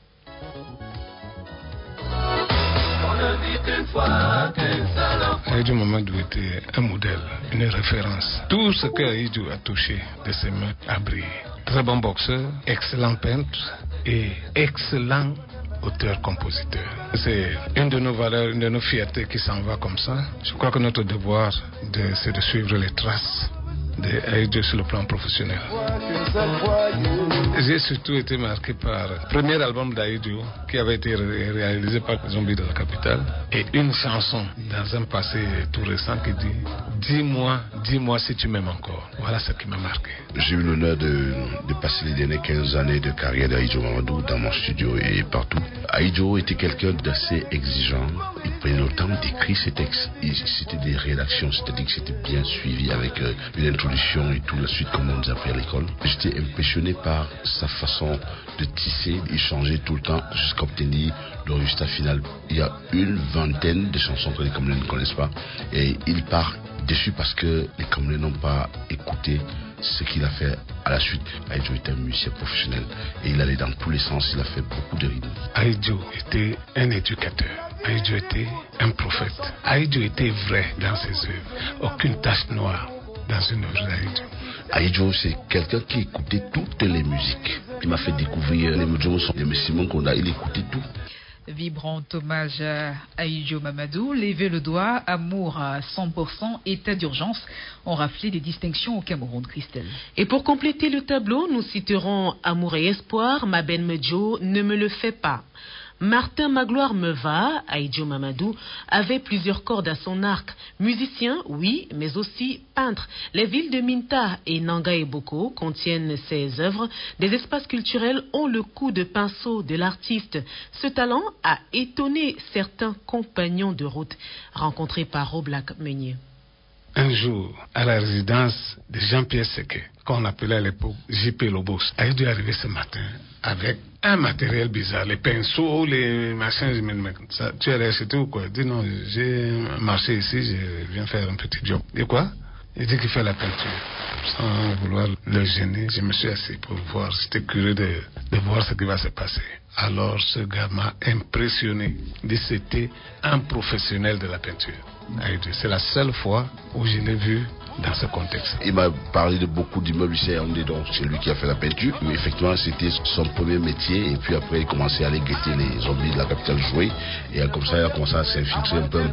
Aïdjo Mamadou était un modèle, une référence. Tout ce que Aïdjo a touché de ses mains a brillé. Très bon boxeur, excellent peintre et excellent auteur-compositeur. C'est une de nos valeurs, une de nos fiertés qui s'en va comme ça. Je crois que notre devoir, c'est de suivre les traces d'Aïdjo sur le plan professionnel. J'ai surtout été marqué par le premier album d'Aïdjo qui avait été réalisé par les Zombies de la capitale et une chanson dans un passé tout récent qui dit dis-moi si tu m'aimes encore. Voilà ce qui m'a marqué. J'ai eu l'honneur de passer les dernières 15 années de carrière d'Aïdjo Mamadou dans mon studio et partout. Aïdjo était quelqu'un d'assez exigeant. Il prenait le temps d'écrire ses textes. C'était des rédactions, c'est-à-dire que c'était bien suivi avec une introduction et tout la suite comme on nous a appris à l'école. J'étais impressionné par sa façon de tisser. Il changeait tout le temps jusqu'à obtenir le résultat final. Il y a une vingtaine de chansons que les Camerounais ne connaissent pas et il part déçu parce que les Camerounais n'ont pas écouté ce qu'il a fait à la suite. Aïdjo était un musicien professionnel et il allait dans tous les sens, il a fait beaucoup de rythmes. Aïdjo était un éducateur. Aïdjo était un prophète. Aïdjo était vrai dans ses œuvres. Aucune tache noire dans une œuvre d'Aïdjo. Aïdjo, c'est quelqu'un qui écoutait toutes les musiques. Il m'a fait découvrir les Mujomos, les Messimon qu'on a, il écoutait tout. Vibrant hommage à Aïdjo Mamadou, lever le doigt, amour à 100%, état d'urgence, ont raflé des distinctions au Cameroun, Christelle. Et pour compléter le tableau, nous citerons Amour et Espoir, Ma Ben Medjo, Ne me le fais pas. Martin Magloire Meva, Aïdjo Mamadou, avait plusieurs cordes à son arc. Musicien, oui, mais aussi peintre. Les villes de Minta et Nanga et Boko contiennent ses œuvres. Des espaces culturels ont le coup de pinceau de l'artiste. Ce talent a étonné certains compagnons de route rencontrés par Oblak Meunier. Un jour, à la résidence de Jean-Pierre Sequet, qu'on appelait à l'époque JP Lobos, Aïdjo est arrivé ce matin avec un matériel bizarre, les pinceaux, les machins. Je me dis, ça, tu es acheté ou quoi? Il dit non, j'ai marché ici, je viens faire un petit job. Et quoi? Il dit qu'il fait la peinture. Sans vouloir le gêner, je me suis assis pour voir. J'étais curieux de voir ce qui va se passer. Alors ce gars m'a impressionné. C'était un professionnel de la peinture. C'est la seule fois où je l'ai vu dans ce contexte. Il m'a parlé de beaucoup d'immeubles ici à Yaoundé, donc c'est lui qui a fait la peinture. Mais effectivement, c'était son premier métier. Et puis après, il commençait à aller guetter les zombies de la capitale jouer. Et comme ça, il a commencé à s'infiltrer un peu.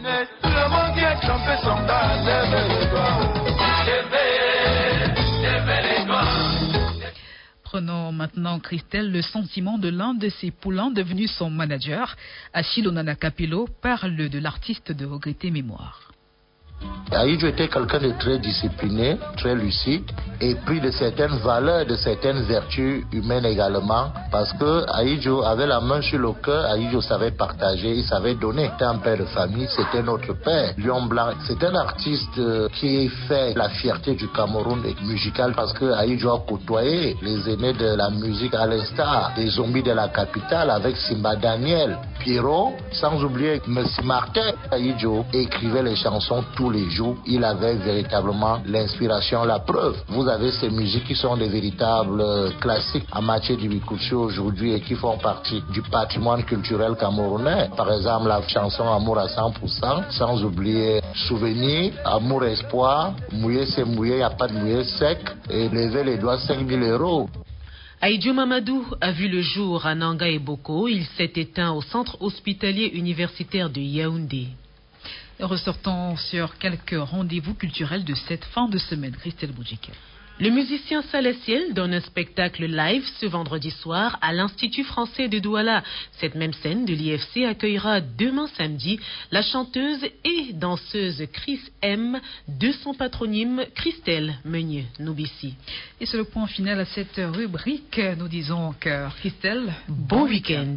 Prenons maintenant, Christelle, le sentiment de l'un de ses poulains devenu son manager. Achille Onana Capello parle de l'artiste de regretter mémoire. Ahidjo était quelqu'un de très discipliné, très lucide et pris de certaines valeurs, de certaines vertus humaines également, parce que Ahidjo avait la main sur le cœur. Ahidjo savait partager, il savait donner. C'était un père de famille, c'était notre père. Lion Blanc, c'est un artiste qui fait la fierté du Cameroun musical, parce que Ahidjo a côtoyé les aînés de la musique, à l'instar des zombies de la capitale avec Simba Daniel, Pierrot, sans oublier M. Martin. Ahidjo écrivait les chansons tous les jours. Il avait véritablement l'inspiration, la preuve. Vous avez ces musiques qui sont des véritables classiques en matière du biculture aujourd'hui et qui font partie du patrimoine culturel camerounais. Par exemple, la chanson Amour à 100%, sans oublier Souvenir, Amour Espoir, Mouiller c'est mouiller, il n'y a pas de mouiller sec, et Lever les doigts 5 000 €. Ahidjo Mamadou a vu le jour à Nanga et Boko. Il s'est éteint au centre hospitalier universitaire de Yaoundé. Ressortons sur quelques rendez-vous culturels de cette fin de semaine. Christelle Boudjiké. Le musicien Salessiel donne un spectacle live ce vendredi soir à l'Institut français de Douala. Cette même scène de l'IFC accueillera demain samedi la chanteuse et danseuse Chris M, de son patronyme Christelle Meunier-Noubissi. Et c'est le point final à cette rubrique. Nous disons que Christelle, bon week-end.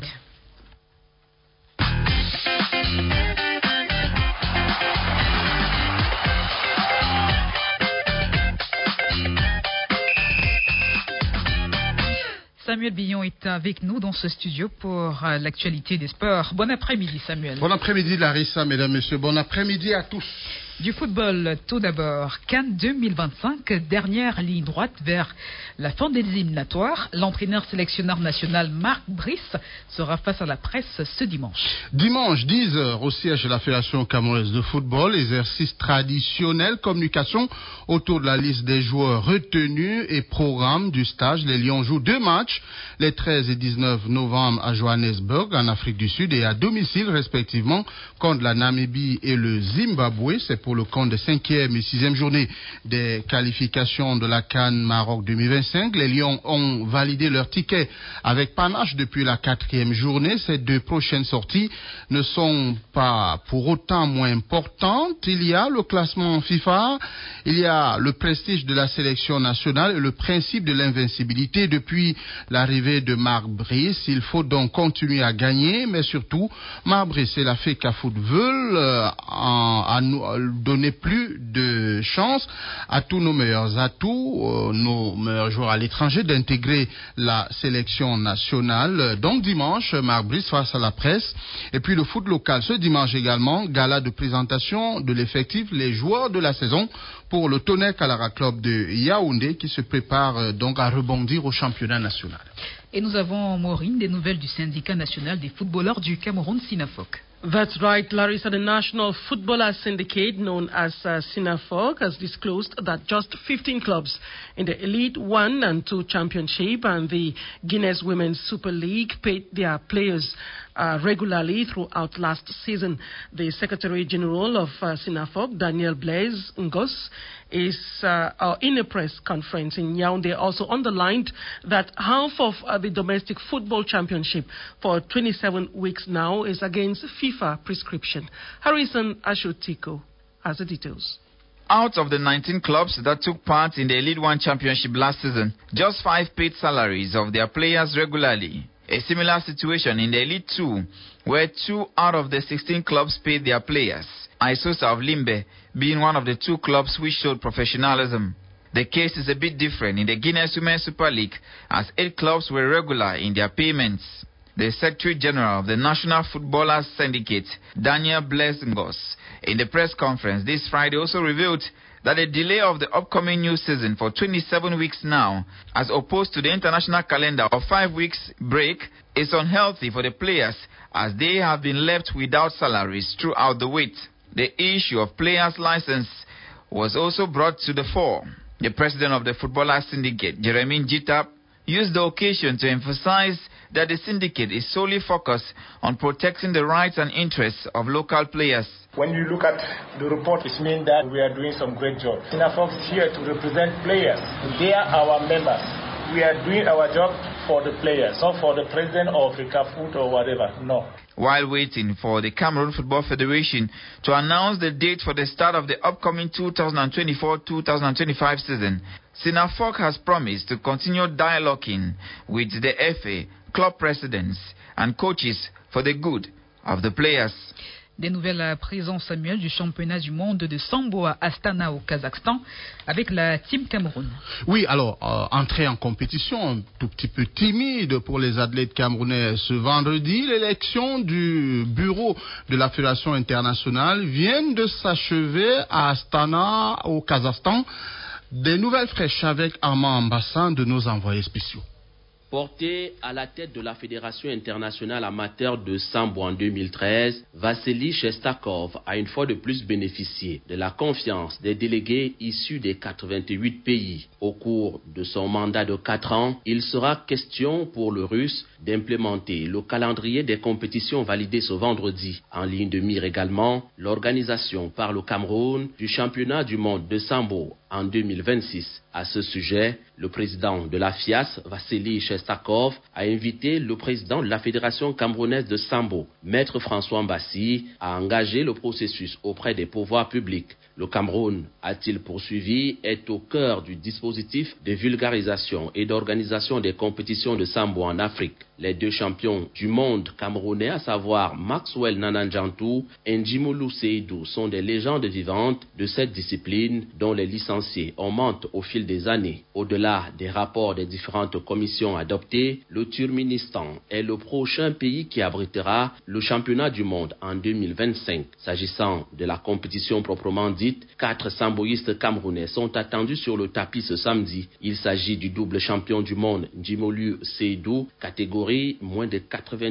Samuel Billon est avec nous dans ce studio pour l'actualité des sports. Bon après-midi, Samuel. Bon après-midi, Larissa, mesdames, messieurs. Bon après-midi à tous. Du football, tout d'abord. Cannes 2025, dernière ligne droite vers la fin des éliminatoires. L'entraîneur sélectionneur national Marc Brice sera face à la presse ce dimanche. Dimanche, 10h, au siège de la Fédération camerounaise de football, exercice traditionnel, communication autour de la liste des joueurs retenus et programme du stage. Les Lions jouent 2 matchs, les 13 et 19 novembre à Johannesburg, en Afrique du Sud, et à domicile, respectivement, contre la Namibie et le Zimbabwe. C'est pour le compte de 5e et 6e journée des qualifications de la CAN Maroc 2025. Les Lions ont validé leur ticket avec panache depuis la 4e journée. Ces 2 prochaines sorties ne sont pas pour autant moins importantes. Il y a le classement FIFA, il y a le prestige de la sélection nationale et le principe de l'invincibilité depuis l'arrivée de Marc Brice. Il faut donc continuer à gagner, mais surtout, Marc Brice et la FECAFOOT veulent donner plus de chance à tous nos meilleurs atouts, nos meilleurs joueurs à l'étranger, d'intégrer la sélection nationale. Donc dimanche, Marc Brice face à la presse. Et puis le foot local, ce dimanche également, gala de présentation de l'effectif, les joueurs de la saison pour le Tonnerre Kalara Club de Yaoundé qui se prépare donc à rebondir au championnat national. Et nous avons, Maureen, des nouvelles du syndicat national des footballeurs du Cameroun, Sinafoc. That's right, Larissa. The National Footballers Syndicate, known as Sinafoc, has disclosed that just 15 clubs in the Elite 1 and 2 Championship and the Guinness Women's Super League paid their players regularly throughout last season. The Secretary General of Sinafoc, Daniel Blaise Ngos, is in a press conference in Yaoundé also underlined that half of the domestic football championship for 27 weeks now is against FIFA prescription. Harrison Ashotiko has the details. Out of the 19 clubs that took part in the Elite 1 Championship last season, just 5 paid salaries of their players regularly. A similar situation in the Elite 2, where 2 out of the 16 clubs paid their players. Isosa of Limbe being one of the 2 clubs which showed professionalism. The case is a bit different in the Guinness Women's Super League, as 8 clubs were regular in their payments. The Secretary General of the National Footballers Syndicate, Daniel Blaise Ngos, in the press conference this Friday also revealed that the delay of the upcoming new season for 27 weeks now, as opposed to the international calendar of 5 weeks break, is unhealthy for the players as they have been left without salaries throughout the week. The issue of players' license was also brought to the fore. The president of the Footballers Syndicate, Jeremy Njitap, used the occasion to emphasize that the syndicate is solely focused on protecting the rights and interests of local players. When you look at the report, it means that we are doing some great job. SINAFOC is here to represent players. They are our members. We are doing our job for the players, not for the president of the CAFOOT or whatever. No. While waiting for the Cameroon Football Federation to announce the date for the start of the upcoming 2024-2025 season, SINAFOC has promised to continue dialoguing with the FA, club presidents and coaches for the good of the players. Des nouvelles à présent, Samuel, du championnat du monde de sambo à Astana au Kazakhstan avec la Team Cameroun. Oui, alors, entrée en compétition un tout petit peu timide pour les athlètes camerounais ce vendredi. L'élection du bureau de la Fédération internationale vient de s'achever à Astana au Kazakhstan. Des nouvelles fraîches avec Armand Ambassan de nos envoyés spéciaux. Porté à la tête de la Fédération internationale amateur de sambo en 2013, Vassili Shestakov a une fois de plus bénéficié de la confiance des délégués issus des 88 pays. Au cours de son mandat de 4 ans, il sera question pour le Russe d'implémenter le calendrier des compétitions validé ce vendredi. En ligne de mire également, l'organisation par le Cameroun du championnat du monde de sambo en 2026. À ce sujet, le président de la FIAS, Vassili Shestakov, a invité le président de la Fédération camerounaise de sambo, Maître François Mbassi, à engager le processus auprès des pouvoirs publics. Le Cameroun, a-t-il poursuivi, est au cœur du dispositif de vulgarisation et d'organisation des compétitions de sambo en Afrique. Les deux champions du monde camerounais, à savoir Maxwell Nananjantou et Njimolu Seydou, sont des légendes vivantes de cette discipline dont les licenciés augmentent au fil des années. Au-delà des rapports des différentes commissions adoptées, le Turkménistan est le prochain pays qui abritera le championnat du monde en 2025. S'agissant de la compétition proprement dite, 4 samboïstes camerounais sont attendus sur le tapis ce samedi. Il s'agit du double champion du monde Njimolu Seydou, catégorie moins de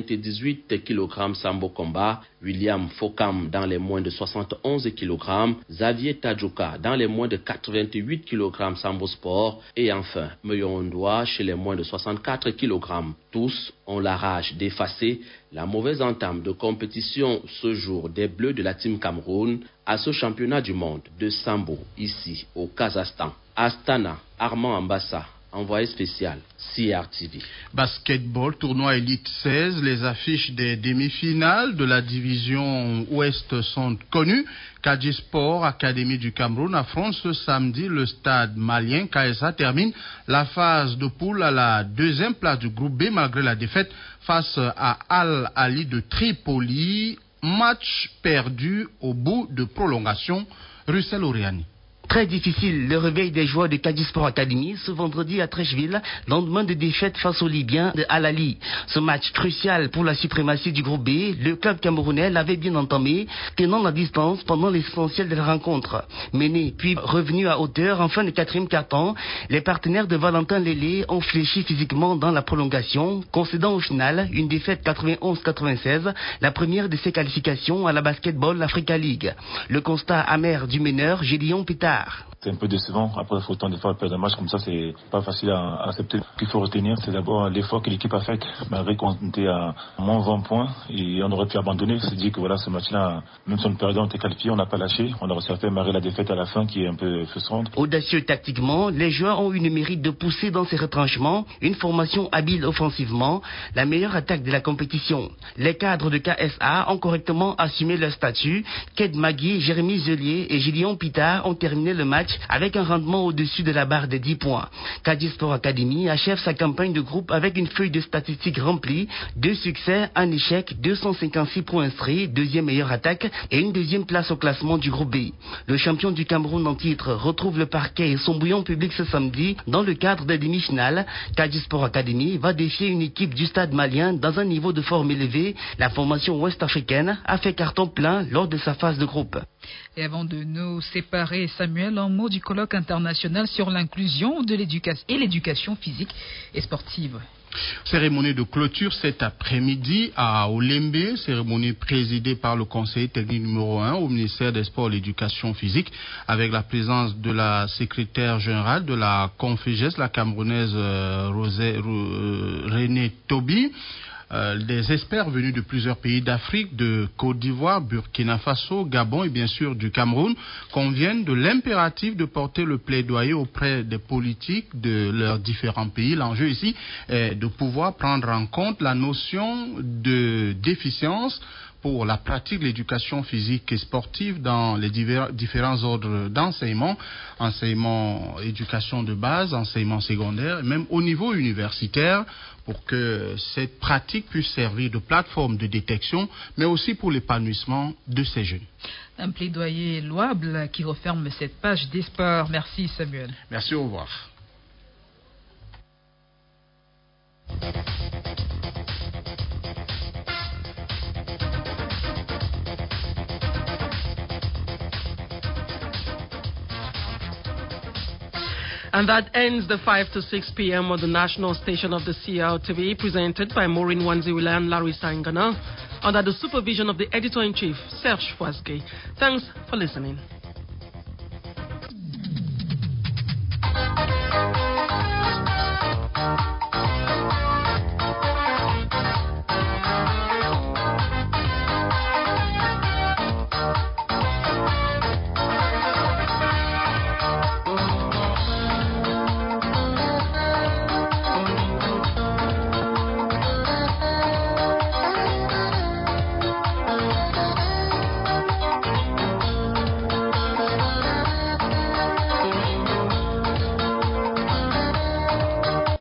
98 kg sambo combat, William Fokam dans les moins de 71 kg, Xavier Tadjouka dans les moins de 88 kg sambo sport et enfin Meyon Ondoa chez les moins de 64 kg. Tous ont la rage d'effacer la mauvaise entame de compétition ce jour des Bleus de la Team Cameroun à ce championnat du monde de sambo ici au Kazakhstan. Astana, Armand Ambassa, envoyé spécial, CRTV. Basketball, tournoi Elite 16, les affiches des demi-finales de la division Ouest sont connues. Kadi Sport, Académie du Cameroun, affronte ce samedi le stade malien. KSA termine la phase de poule à la deuxième place du groupe B malgré la défaite face à Al Ali de Tripoli. Match perdu au bout de prolongation. Russell Oriani. Très difficile le réveil des joueurs de Kadi Sport Academy ce vendredi à Trècheville, lendemain de défaite face aux Libyens de Al Ali. Ce match crucial pour la suprématie du groupe B, le club camerounais l'avait bien entamé, tenant la distance pendant l'essentiel de la rencontre. Mené puis revenu à hauteur en fin de quatrième quart-temps, les partenaires de Valentin Lélé ont fléchi physiquement dans la prolongation, concédant au final une défaite 91-96, la première de ses qualifications à la Basketball Africa League. Le constat amer du meneur, Gédéon Pétard. C'est un peu décevant. Après, il faut autant d'efforts perdre un match comme ça, c'est pas facile à accepter. Ce qu'il faut retenir, c'est d'abord l'effort que l'équipe a fait, malgré qu'on était à moins 20 points et on aurait pu abandonner. C'est dit que voilà, ce match-là, même si on perdait, on était qualifié, on n'a pas lâché. On a réussi à faire malgré la défaite à la fin qui est un peu frustrante. Audacieux tactiquement, les joueurs ont eu le mérite de pousser dans ces retranchements une formation habile offensivement, la meilleure attaque de la compétition. Les cadres de KSA ont correctement assumé leur statut. Ked Magui, Jérémy Zelier et Gédéon Pitard ont terminé le match avec un rendement au-dessus de la barre des 10 points. Kadi Sport Academy achève sa campagne de groupe avec une feuille de statistiques remplie, 2 succès, un échec, 256 points inscrits, deuxième meilleure attaque et une deuxième place au classement du groupe B. Le champion du Cameroun en titre retrouve le parquet et son bouillon public ce samedi dans le cadre des demi-finales. Kadi Sport Academy va défier une équipe du stade malien dans un niveau de forme élevé. La formation ouest-africaine a fait carton plein lors de sa phase de groupe. Et avant de nous séparer, Samuel, un mot du colloque international sur l'inclusion de l'éducation physique et sportive. Cérémonie de clôture cet après-midi à Olembe, cérémonie présidée par le conseiller technique numéro 1 au ministère des Sports et de l'Éducation physique, avec la présence de la secrétaire générale de la Conféges, la Camerounaise Renée Tobi. Des experts venus de plusieurs pays d'Afrique, de Côte d'Ivoire, Burkina Faso, Gabon et bien sûr du Cameroun conviennent de l'impératif de porter le plaidoyer auprès des politiques de leurs différents pays. L'enjeu ici est de pouvoir prendre en compte la notion de déficience pour la pratique de l'éducation physique et sportive dans les différents ordres d'enseignement, éducation de base, enseignement secondaire, et même au niveau universitaire, pour que cette pratique puisse servir de plateforme de détection, mais aussi pour l'épanouissement de ces jeunes. Un plaidoyer louable qui referme cette page des sports. Merci Samuel. Merci, au revoir. And that ends the 5 to 6 p.m. on the national station of the CLTV, presented by Maureen Wanziwila and Larry Sangana, under the supervision of the editor-in-chief, Serge Fouasque. Thanks for listening.